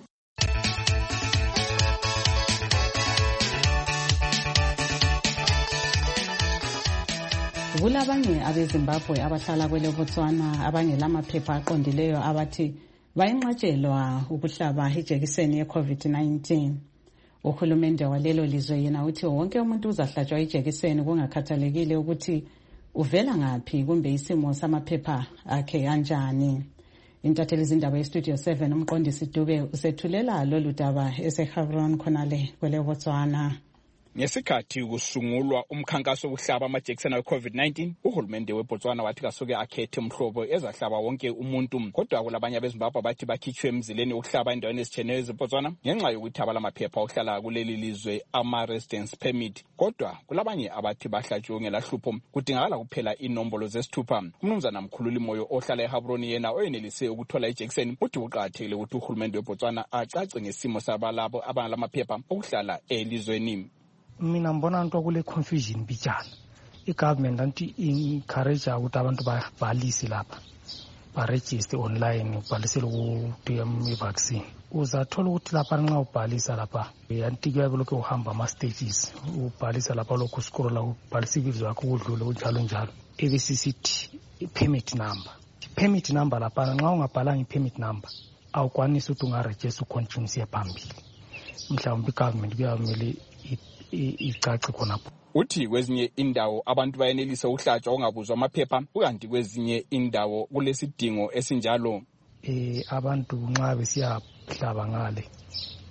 Kulabanye abeZimbabwe abahlala kwele Botswana abangela amaphepha aqondileyo abathi bayinqatshelwa ukuhlaba ijekiseni ye-COVID nineteen. Uhulumende walelo lizwe yena uthi wonke umuntu uzahlatshwa ijekiseni kungakhathalekile ukuthi uvela ngaphi kumbe isimo samaphepha akhe kanjani. Intatheli zindaba yestudio seven umqondisi Dube usethulela lolu daba eseHebron khonale kwele Botswana. Ngesikhathi kusungulwa umkhankaso wokuhlaba amajekiseni we-COVID nineteen, uhulumende weBotswana wathi kasuke akhethe umhlobo ezahlaba wonke umuntu, kodwa kulabanye abeZimbabwe bathi bakhitshwe emzileni wokuhlaba endaweni ezitshiyeneyo eziBotswana ngenxa yokuthi abalamaphepha okuhlala kuleli lizwe ama-residence permit, kodwa kulabanye abathi bahlatshwe ngelahlupho kudingakala kuphela inombolo zesithupha. Umnumzana Mkhululi Moyo ohlala eHebron yena oyenelise ukuthola ijekiseni uthi kuqakathekile ukuthi uhulumende weBotswana acace ngesimo sabalabo abangalamaphepha okuhlala elizweni. Mina mbona into kule confusion bijana. I-government anti encourage ukuthi abantu babhalise lapha, baregister online, ubhalisele ukuthi i-vaccine. Uzathola ukuthi lapha nxa ubhalisa lapha anti kuyabe lokhu uhamba ama-stages, ubhalisa lapha lokhu uskrola ubhalisa ibizo lakho kudlule kunjalo njalo. ebesisithi i-permit number. I-permit number lapha nxa ungabhalanga i-permit number awukwanisi ukuthi ungaregister ucontinue phambili. Mhlawumbe i-government kuyamele icace khonapho. Uthi kwezinye indawo abantu bayenelisa ukuhlatshwa ongabuzwa amaphepha, ukanti kwezinye indawo kulesidingo esinjalo. Eh abantu nxa besiyahlaba ngale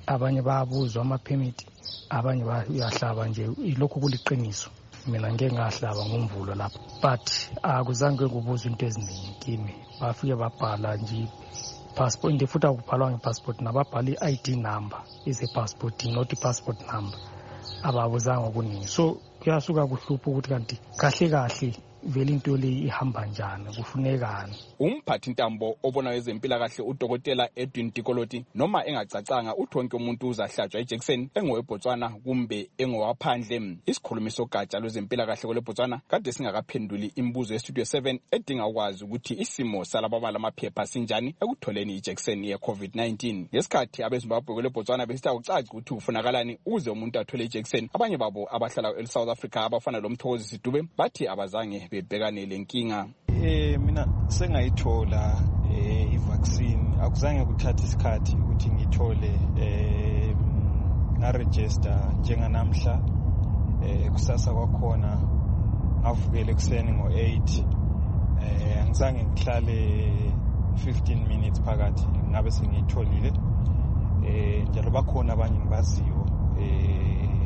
abanye bayabuzwa ama-permit, abanye bayahlaba nje. Ilokhu kuliqiniso. Mina ngeke ngahlaba ngomvulo lapho, but akuzange kubuzwa into eziningi kimi. Bafike babhala nje passport, ndi futhi akubhalwa ngepassport, nababhala i-I D number ise-passport, not i-passport number. Ababuzanga okuningi. So kuyasuka kuhlupha ukuthi kanti kahle kahle vele into le ihamba njani, kufunekani. Umphathi ntambo obona ezempilakahle udokotela Edwin Tikoloti noma engacacanga uthi wonke umuntu uzahlatshwa ijekiseni engoweBotswana kumbe engowaphandle. Isikhulumi sogatsha lwezempilakahle kweleBotswana kade singakaphenduli imibuzo yeStudio seven edinga ukwazi ukuthi isimo salabo balamaphepha sinjani ekutholeni ijekiseni ye-COVID nineteen. Ngesikhathi abeZimbabwe kweleBotswana besitha ucaca ukuthi kufunakalani ukuze umuntu athole ijekiseni, abanye babo abahlala eSouth Africa abafana loMthokozi Sidube bathi abazange bebhekane lenkinga. Eh mina sengayithola eh i-vaccine, akuzange kuthatha isikhathi ukuthi ngithole eh na register njenganamhla. Eh kusasa kwakhona ngavukela ekseni ngo eight. Eh angizange ngihlale fifteen minutes phakathi ngabe sengiyitholile. Eh njalo bakhona abanye ngibaziyo eh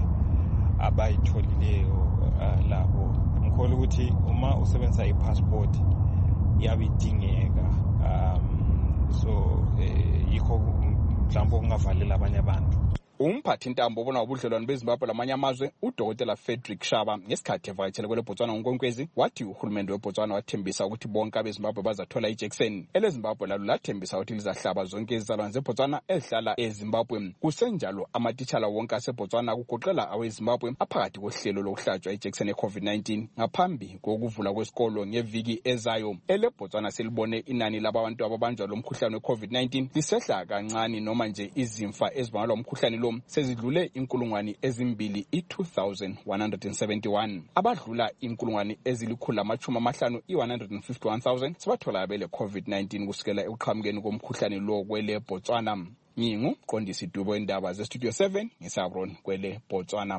abayitholileyo labo. Ngikholwa ukuthi uma usebenzisa i-passport iyabidingeka, um so yikho mhlawumbe okungavalela abanye abantu. Umphathi ntambo obona ubudlelwano beZimbabwe lamanye amazwe uDokotela Frederick Shaba ngesikhathi evakatshele kweleBotswana ngoNkwenkwezi wathi uhulumende weBotswana wathembisa ukuthi bonke abeZimbabwe bazathola ijekiseni. EleZimbabwe lalo lathembisa ukuthi lizahlaba zonke izizalwane zeBotswana ezihlala eZimbabwe. Kusenjalo amatitshala wonke aseBotswana kugoqela aweZimbabwe aphakathi kohlelo lokuhlatshwa ijekiseni ye-COVID nineteen ngaphambi kokuvula kwesikolo ngeviki ezayo. EleBotswana selibone inani labantu ababanjwa lomkhuhlane we-COVID nineteen lisehla kancane noma nje izimfa ezibangelwa umkhuhlane lo sezidlule inkulungwane ezimbili i-two thousand one hundred seventy-one. Abadlula inkulungwane ezilikhulu lamachumi amahlanu i-one hundred fifty-one thousand sebathola bele COVID nineteen kusukela ekuqhamukeni komkhuhlane lo kwele Botswana. Ngingu Qondisi Dubo indaba ze Studio seven ngisabron kwele Botswana.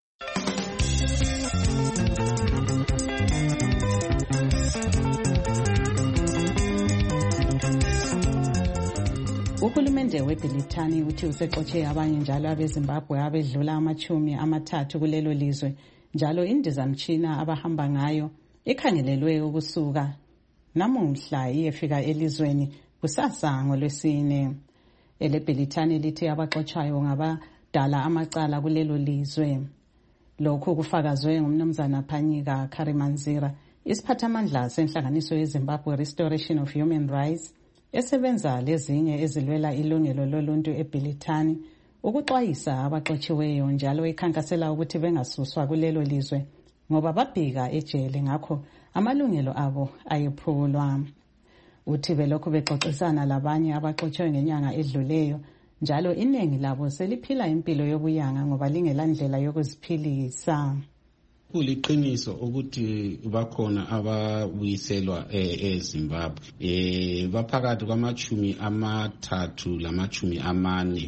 Uhulumende weBrithani uthi useqotshe abanye njalo abeZimbabwe abedlula amachumi amathathu kulelo lizwe, njalo indizamtshina abahamba ngayo ikhangelelwe ukusuka namuhla iyefika elizweni kusasa ngolwesine. EleBrithani lithi abaxotshayo ngabadala amacala kulelo lizwe. Lokhu kufakazwe ngumnumzana Phanyika Karimanzira, isiphathamandla senhlanganiso yeZimbabwe Restoration of Human Rights esebenza lezinye ezilwela ilungelo loluntu eBrithani, ukuxwayisa abaxotshiweyo njalo ikhankasela ukuthi bengasuswa kulelo lizwe ngoba babhika ejele ngakho amalungelo abo ayephulwa. Uthi belokhu bexoxisana labanye abaxotshiwe ngenyanga edluleyo, njalo iningi labo seliphila impilo yobuyanga ngoba lingelandlela yokuziphilisa. Kuliqiniso ukuthi bakhona ababuyiselwa eZimbabwe eh baphakathi kwamachumi amathathu lamachumi amane.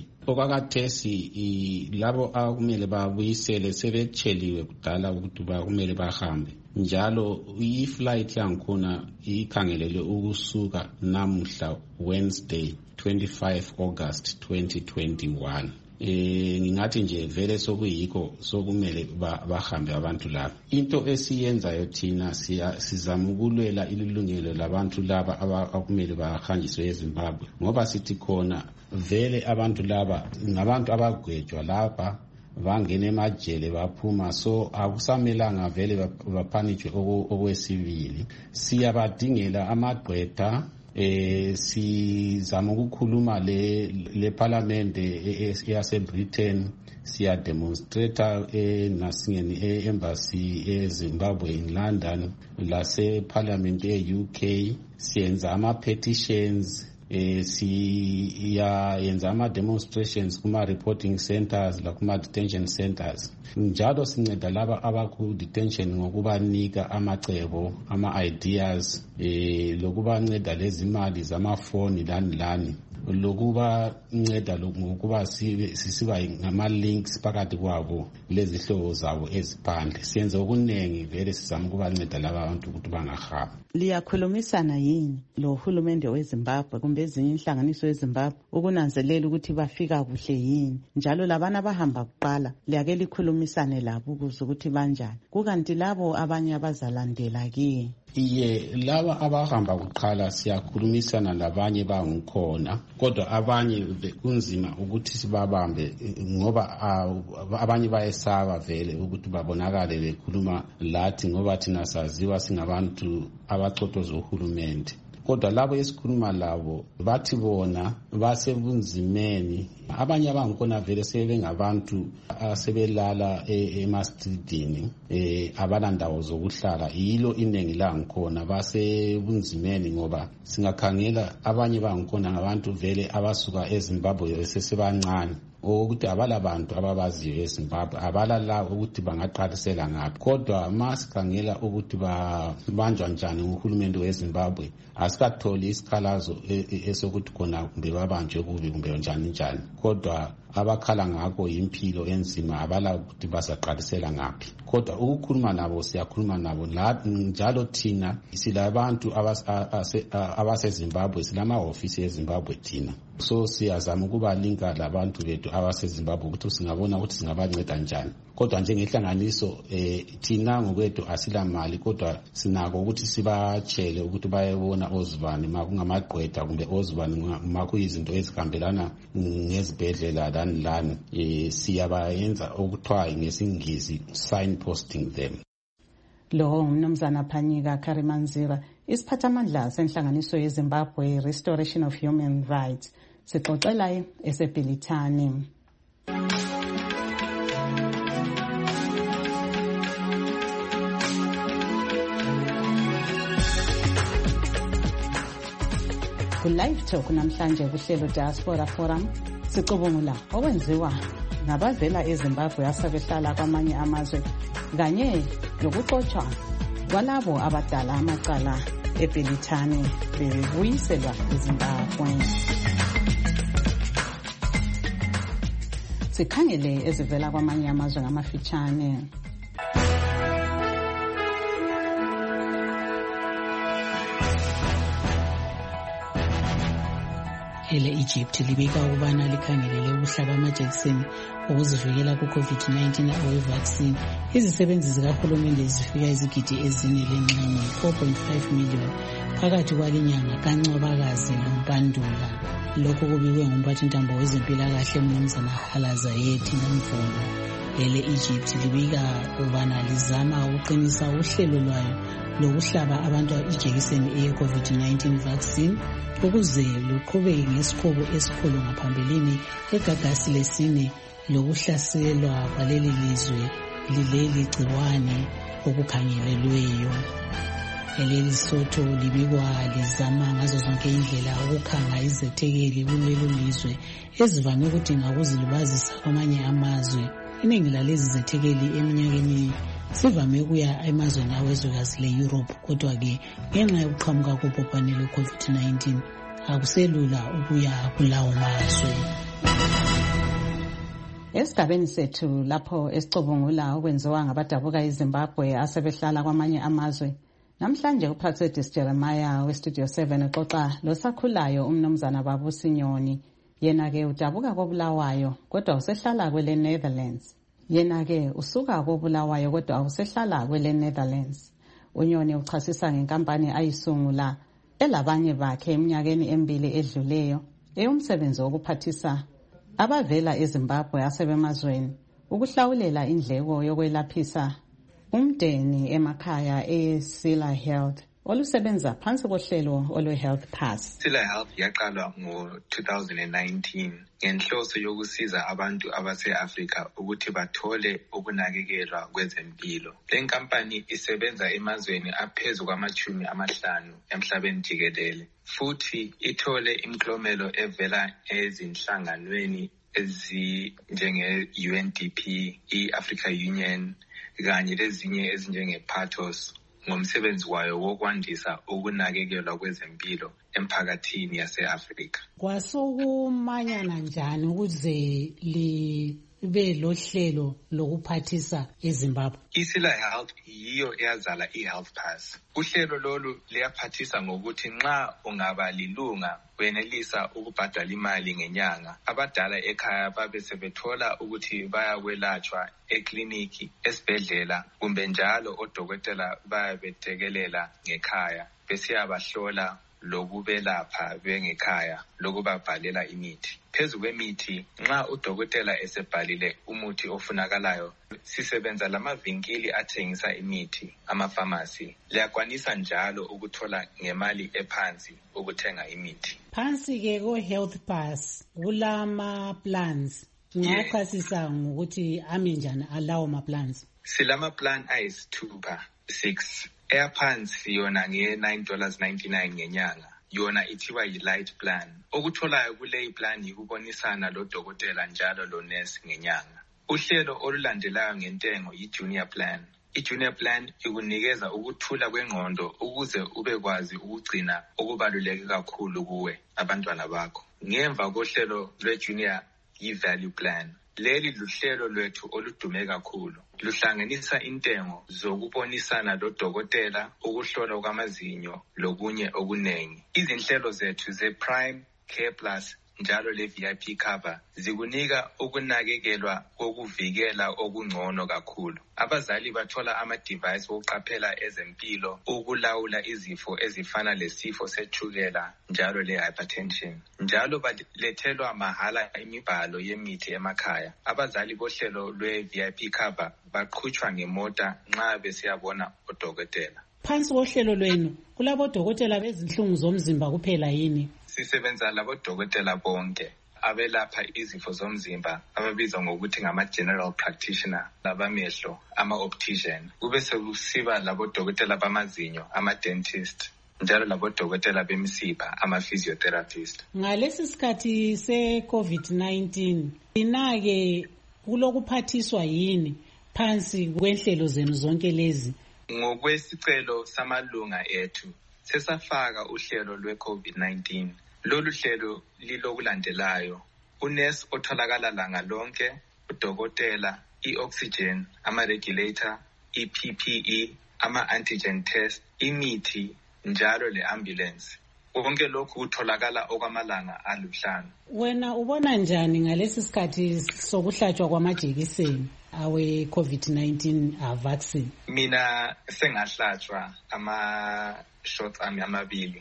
Okwakathesi labo akumele babuyisele sebetsheliwe kudala ukuthi bakumele bahambe, njalo i-flight yangikhona ikhangelelwe ukusuka namuhla Wednesday twenty-five August twenty twenty-one. Eh ngingathi nje vele sokuyikho sokumele bahambe abantu laba. Into esiyenzayo thina sizama ukulwela ilungelo labantu laba abakumele bahanjiswe eZimbabwe, ngoba sithi khona vele abantu laba ngabantu abagwetshwa lapha bangena emajele baphuma, so akusamelanga vele baphanishwe okwesibili. Siyabadingela amagqwetha. Eh sizama ukukhuluma le le parliament yase Britain, siya demonstrator eh nasingeni embassy eZimbabwe in London, lase parliament e-U K, siyenza ama petitions, eh siya yenza ama demonstrations kuma reporting centers la kuma detention centers. Njalo sinceda laba abaku detention ngokubanika amacebo, ama ideas, eh lokubanceda lezi imali zamafoni lani lani lokuba nceda ngokuba sisiba ngama-links phakathi kwabo lezihlobo zabo eziphandle. Siyenza okuningi vele sizama ukubanceda laba bantu ukuthi bangahambi. Liyakhulumisana yini lo hulumende weZimbabwe kumbe ezinye inhlanganiso yeZimbabwe ukunanzelela ukuthi bafika kuhle yini, njalo labana bahamba kuqala liyake likhulumisane labo ukuze ukuthi banjani, kukanti labo abanye abazalandela kiye? Iye, laba abahamba kuqala siyakhulumisana labanye bangikhona, kodwa abanye kunzima ukuthi sibabambe ngoba abanye bayesaba vele ukuthi babonakale bekhuluma lathi ngoba thina saziwa singabantu abacotoza uhulumende. Kodwa labo esikhuluma labo bathi bona basebunzimeni. Abanye abangikhona vele sebengabantu asebelala emastridini, abalandawo zokuhlala. Yilo iningi langikhona basebunzimeni ngoba singakhangela abanye bangikhona ngabantu vele abasuka eZimbabwe sesebancane, ukuthi abala bantu ababaziyo eZimbabwe, abala la ukuthi bangaqalisela ngaphi. Kodwa masikhangela ukuthi banjwa njani uhulumende weZimbabwe, asikatholi isikhalazo esokuthi khona kumbe babanjwe kubi kumbe njani njani. Kodwa abakhala ngakho impilo enzima, abala ukuthi basaqalisela ngaphi. Kodwa ukukhuluma nabo siyakhuluma nabo njalo. Thina silabantu abaseZimbabwe, silama-ofisi eZimbabwe thina, so siyazama ukuba linka labantu bethu abaseZimbabwe ukuthi singabona ukuthi singabanceda njani. Kodwa njengehlanganiso eh thina ngokwethu asila mali, kodwa sinako ukuthi sibatshele ukuthi bayebona ozibani makungamagqwetha kumbe ozibani makuyizinto ezihambelana ngezibhedlela lani lani, eh siyabayenza okuthiwa ngesingisi signposting them. Lo umnumzana Phanyika Karimanzira, isiphathamandla senhlanganiso yeZimbabwe Restoration of Human Rights, sixoxela eseBhilithani. Ku-Live Talk namhlanje kuhlelo Diaspora Forum sicubungula okwenziwa nabavela eZimbabwe asebehlala kwamanye amazwe kanye lokuxotsha kwalabo abadala amacala eBhilithani bebuyiselwa eZimbabwe. Sikhangele ezivela kwamanye amazwe ngamafitshane. ele Egypt libika ukubana likhangelele ukuhlaba amajekiseni ukuzivikela ku-COVID nineteen awe-vaccine. Izisebenzi zikahulumende zifika izigidi ezine lenxenye four point five million phakathi kwalinyanga kaNcwabakazi loMpandula. Lokhu kubikwe ngumphathintambo wezempilakahle uMnumzana Halazayeti Nomvulo. ele Egypt libika ukubana lizama ukuqinisa uhlelo lwayo lokuhlaba abantu ijekiseni eye-COVID nineteen vaccine ukuze luqhubeke ngesikhoko esikhulu ngaphambilini egagasi lesine lokuhlaselwa kwaleli lizwe lileli gciwane okukhangelelweyo. Leli Sotho libikwa lizama ngazo zonke indlela ukukhanga izethekeli kulelo lizwe ezivame ukudinga ukuzilibazisa kwamanye amazwe. Iningi lalezi zethekeli eminyakeni sivame ukuya emazweni awezwekazi le-Europe, kodwa-ke ngenxa yokuqhamuka kobhubhane lwe-COVID nineteen akuselula ukuya kulawo mazwe. Esigabeni sethu lapho esicubungula okwenziwa ngabadabuka eZimbabwe asebehlala kwamanye amazwe, namhlanje uPraxedis Jeremiah weStudio seven uxoxa losakhulayo umnumzana Babusi Nyoni. Yena-ke udabuka koBulawayo kodwa usehlala kwele Netherlands. Yena-ke usuka koBulawayo kodwa usehlala kwele Netherlands. uNyoni uchasisa ngenkampani ayisungula elabanye bakhe eminyakeni emibili edluleyo eyomsebenzi wokuphathisa abavela eZimbabwe asebemazweni ukuhlawulela indleko yokwelaphisa umndeni emakhaya eSila Health olusebenza phansi kohlelo olwe-Health Pass. Sila Health yaqalwa ngo-two thousand nineteen ngenhloso yokusiza abantu abase-Afrika ukuthi bathole ukunakekelwa kwezempilo. Le nkampani isebenza emazweni aphezu kwamachumi amahlanu emhlabeni jikelele, futhi ithole imiklomelo evela ezinhlanganweni ezinjenge-U N D P, i-Africa Union, kanye lezinye ezinjenge-Pathos ngomsebenzi wayo wokwandisa ukunakekelwa kwezempilo emphakathini yase-Afrika. Kwasukumanyana njani ukuze libe lohlelo lokuphathisa eZimbabwe? iSila Health yiyo eyazala iHealth Pass. Uhlelo lolu liyaphathisa ngokuthi nxa ungaba lilunga wenelisa ukubhadala imali ngenyanga. Abadala ekhaya babe sebethola ukuthi bayakwelatshwa ekliniki, esibhedlela, kumbe njalo odokotela bayabethekelela ngekhaya besiyabahlola lokubelapha bengekhaya lokubabhalela imithi. Phezu kwemithi, nxa udokotela esebhalile umuthi ofunakalayo, sisebenza lamavinkili athengisa imithi, ama-pharmacy. Liyakwanisa njalo ukuthola ngemali ephansi ukuthenga imithi. Phansi ke ko-Health Pass kulama plans. Ngachasisa ngokuthi ame njani alawo ma plans. Silama plan ayisithupha, six. Eyaphansi yona nge-nine dollars ninety-nine ngenyanga. Yona ithiwa yi-light plan. Okutholayo kule plan yikubonisana lo dokotela njalo lo nurse ngenyanga. Uhlelo olulandelayo ngentengo yi-junior plan. I-junior plan ikunikeza ukuthula kwengqondo ukuze ubekwazi ukugcina okubaluleke kakhulu kuwe abantwana bakho. Ngemva kohlelo lwe-junior yi-value plan. Leli luhlelo lwethu oludume kakhulu. Luhlanganisa intengo zokubonisana lo dokotela, ukuhlola kwamazinyo lokunye okunengi. Izinhlelo zethu ze-Prime Care Plus njalo le-V I P cover zikunika ukunakekelwa kokuvikela okungcono kakhulu. Abazali bathola ama-device wokuqaphela ezempilo, ukulawula izifo ezifana lesifo sethukela njalo le-hypertension. Njalo balethelwa mahala imibhalo yemithi emakhaya. Abazali bohlelo lwe-V I P cover baqhutshwa ngemota nxa besiyabona odokotela. Phansi kohlelo lwenu kulabo dokotela bezinhlungu zomzimba kuphela yini? Sisebenza labo dokotela bonke abelapha izifo zomzimba ababizwa ngokuthi ngama-general practitioner, labamehlo, ama-optician. Kube sekusiba labo dokotela bamazinyo, ama-dentist, njalo labo dokotela bemisipha, ama-physiotherapist. Ngalesi sikhathi se-COVID nineteen, inake kulokuphathiswa yini phansi kwenhlelo zenu zonke lezi? Ngokwesicelo samalunga ethu, sesafaka uhlelo lwe-COVID nineteen. Lolu hlelo lilokulandelayo: unesi otholakala langa lonke, udokotela, i-oxygen, ama-regulator, i-P P E, ama-antigen test, imithi, njalo le-ambulance. Konke lokhu kutholakala okwamalanga aluhlanu. Wena ubona njani ngalesi sikhathi sokuhlatshwa kwamajekiseni awe-COVID nineteen a vaccine? Mina sengahlatshwa ama-shots ami amabili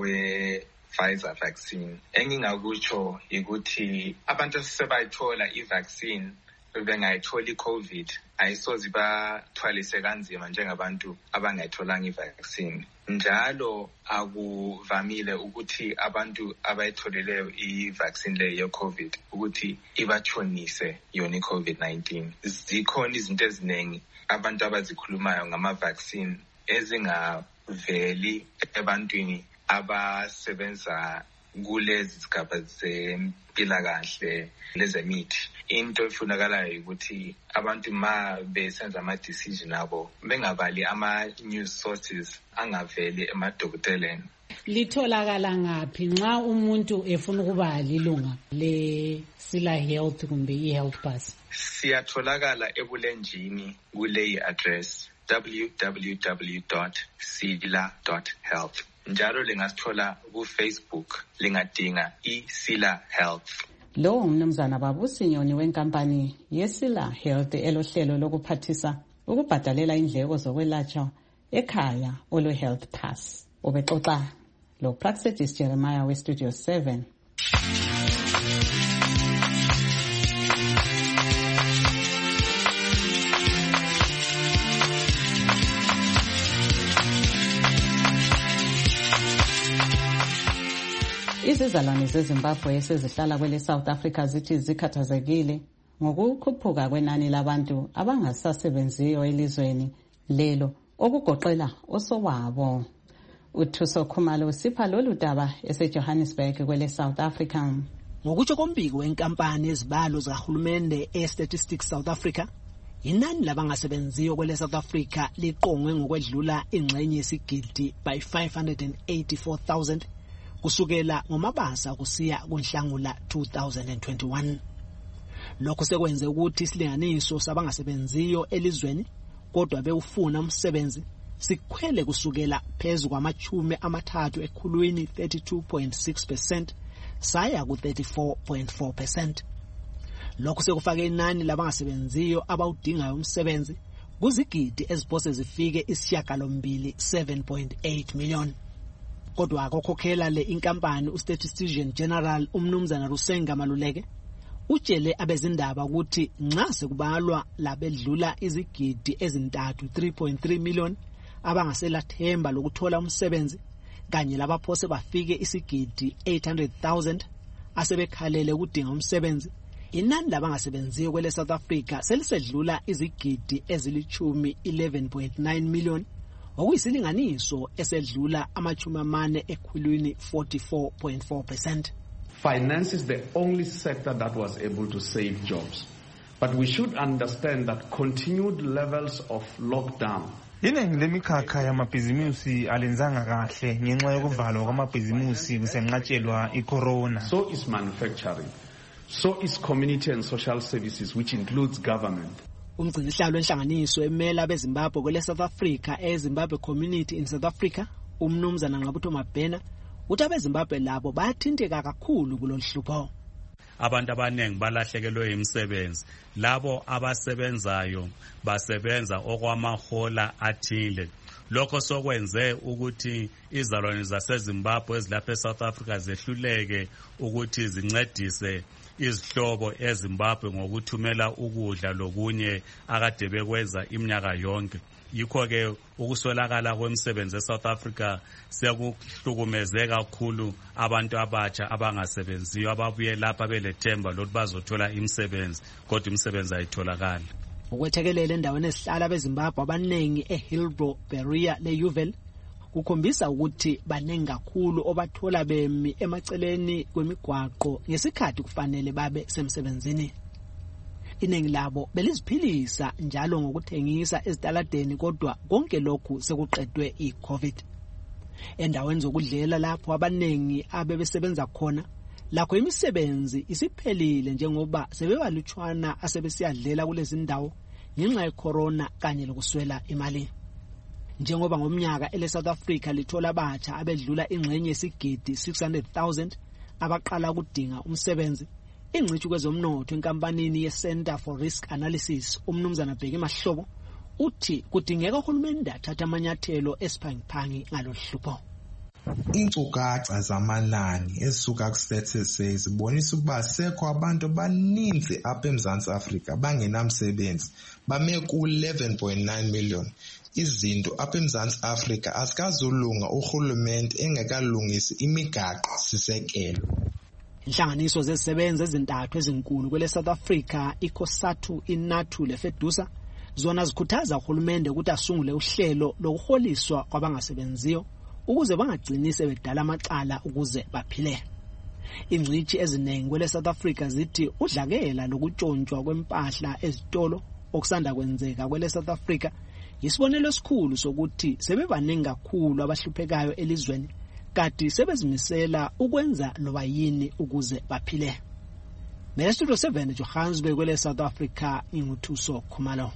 awe Pfizer vaccine. Engingakutsho ukuthi abantu asebayithola i-vaccine bengayithola i-COVID ayisoze bathwalise kanzima njengabantu abangayitholanga i-vaccine. Njalo akuvamile ukuthi abantu abayitholeleyo i-vaccine le ye-COVID ukuthi ibathonise yona i-COVID nineteen. Zikhona izinto eziningi abantu abazikhulumayo ngama-vaccine ezingaveli ebantwini abasebenza kulezi zigaba zempilakahle lezemithi. Into efunakalayo ukuthi abantu ma besenza ama-decision abo bengabali ama-news sources angaveli emadokoteleni. Litholakala ngaphi nxa umuntu efuna ukuba lilunga le-Sila Health kumbe i-Health Pass? Siyatholakala ebulenjini kuleyi address w w w dot sila dot health. Njalo lingasithola ku-Facebook, lingadinga iSila Health. Lo umnumzana Babusi Nyoni wenkampani yeSila Health elohlelo lokuphathisa ukubhadalela indleko zokwelatshwa ekhaya olo Health Pass. Ubexoxa lo Praxedis Jeremiah we Studio seven. Izizalwane zeZimbabwe esezihlala kwele South Africa zithi zikhathazekile ngokukhuphuka kwenani labantu abangasasebenziyo elizweni lelo okugoqela osowabo. Uthuso Khumalo usipha lolu daba eseJohannesburg kwele South Africa. Ngokutsho kombiko wenkampani ezibalo zikahulumende e-Statistics South Africa, Inani labangasebenziyo kwele South Africa liqongwe ngokwedlula ingxenye yesigidi by five hundred eighty-four thousand kusukela ngomabasa kusiya kunhlangula two thousand twenty-one. Lokho sekwenze ukuthi isilinganiso sabangasebenziyo elizweni kodwa bewufuna umsebenzi sikhwele kusukela phezulu kwamachumi amathathu ekhulwini thirty-two point six percent saya ku thirty-four point four percent. Lokho sekufake inani labangasebenziyo abawudingayo umsebenzi kuzigidi eziphose zifike isishiyagalombili seven point eight million. Kodwa akukhokhela le inkampani uStatistician General umnumzana Rusenga Maluleke utshele abezindaba ukuthi nxa sekubalwa labedlula izigidi ezintathu three point three million abangasela themba lokuthola umsebenzi kanye labaphose bafike isigidi eight hundred thousand asebekhalele ukudinga umsebenzi, inani labangasebenziyo kwele South Africa selisedlula izigidi ezilichumi eleven point nine million okuyisilinganiso esedlula amachumi amane ekhulwini forty-four point four percent. Finance is the only sector that was able to save jobs. But we should understand that continued levels of lockdown iningi lemikhakha yamabhizimusi alenzanga kahle ngenxa yokuvalwa kwamabhizimusi kusenqatshelwa icorona. So is manufacturing. So is community and social services, which includes government. Umgcinisihlalo wenhlanganiso emela beZimbabwe kwele South Africa eZimbabwe Community in South Africa umnumzana Ngqabutho Mabhena uthi abeZimbabwe labo bayathinteka kakhulu kulolu hlupho. Abantu abanengi balahlekelwe imisebenzi, labo abasebenzayo basebenza okwamahola athile. Lokho sokwenze ukuthi izalwane zaseZimbabwe ezilapha eSouth Africa zehluleke ukuthi zincedise izihlobo eZimbabwe ngokuthumela ukudla lokunye akade bekwenza iminyaka yonke. Yikho ke ukuswelakala kwemisebenzi eSouth Africa sekuhlukumeze kakhulu abantu abatsha abangasebenziyo ababuye lapha belethemba lokuthi bazothola imisebenzi kodwa imisebenzi ayitholakala. Ukwethekelela endaweni esihlala beZimbabwe abanengi eHillbrow, Berea leUval kukhombisa ukuthi banengi kakhulu obathola bemi emaceleni kwemigwaqo ngesikhathi kufanele babe semsebenzini. Iningi labo beliziphilisa njalo ngokuthengisa ezitaladeni kodwa konke lokhu sekuqedwe iCovid. Endaweni zokudlela lapho abanengi abebesebenza khona lakho imisebenzi isiphelile njengoba sebebalutshwana asebesiyadlela kulezi ndawo ngenxa yecorona kanye lokuswela imali. Njengoba ngomnyaka ele South Africa lithola abatsha abedlula ingxenye yesigidi six hundred thousand abaqala ukudinga umsebenzi, ingcitshi kwezomnotho enkampanini yeCenter for Risk Analysis umnumzana Bheki Mahlobo uthi kudingeka uhulumeni athathe amanyathelo esiphangiphangi ngaloluhlupho. Inkcukacha zamanani ezisuka ku-Stats zibonisa ukuba sekho abantu abaninzi apha eMzantsi Afrika bangenamsebenzi bame ku-eleven point nine million. Izinto apha eMzantsi Afrika azikazulunga urhulumente engekalungisi imigaqo sisekelo. Inhlanganiso zezisebenzi ezintathu ezinkulu kwele South Africa iCOSATU, iNATU leFEDUSA zona zikhuthaza uhulumende ukuthi asungule uhlelo lokuholiswa kwabangasebenziyo ukuze bangagcini sebedala amacala ukuze baphile. Ingcitshi eziningi kwele South Africa zithi udlakela lokutshontshwa kwempahla ezitolo okusanda kwenzeka kwele South Africa yisibonelo esikhulu sokuthi sebebaningi kakhulu abahluphekayo elizweni kati sebezimisela ukwenza loba yini ukuze baphile. Studio seven Johannesburg kwele South Africa inguthuso Khumalo.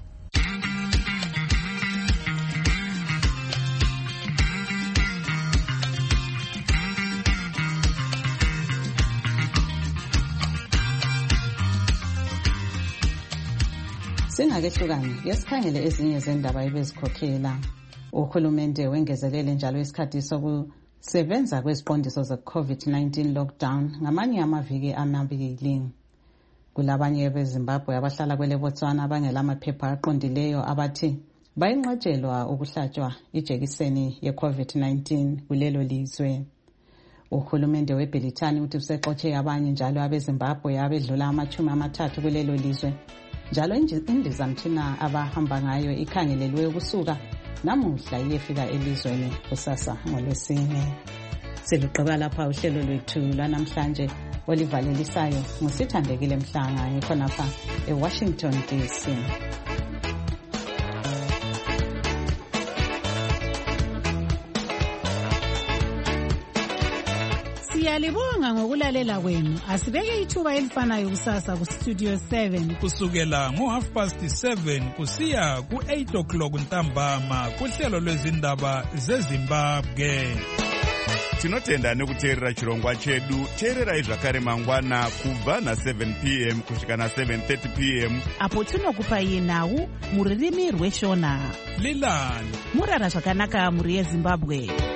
Singakehlukani yesikhangele ezinye zendaba ebezikhokhela. Uhulumende wengezelele njalo isikhathi sokusebenza kweziqondiso ze-COVID nineteen lockdown ngamanye amaviki amabili. Kulabanye beZimbabwe abahlala kwele Botswana abangela amaphepha aqondileyo abathi bayinqatshelwa ukuhlatshwa ijekiseni ye-COVID nineteen kulelo lizwe. Uhulumende weBelitani uthi usexotshe abanye njalo abeZimbabwe abedlula amachumi amathathu kulelo lizwe. Njalo indizamthina abahamba ngayo ikhangelelwe ukusuka namuhla iyefika elizweni kusasa ngolwesine. Siluqaba lapha uhlelo lwethu lwanamhlanje olivalelisayo ngusithandekile Mhlanga ekhonapha eWashington D C. Siyalibonga ngokulalela kwenu. Asibeke ithuba elifanayo kusasa ku Studio seven. Kusukela ngo half past seven kusiya ku eight o'clock ntambama kuhlelo lwezindaba zeZimbabwe. Tinotenda nekuteerera chirongwa chedu. Teererai zvakare mangwana kubva na seven p m kusvika na seven thirty p m apo tinokupai nhau mururimi rweshona. Lilani murara zvakanaka muri yeZimbabwe.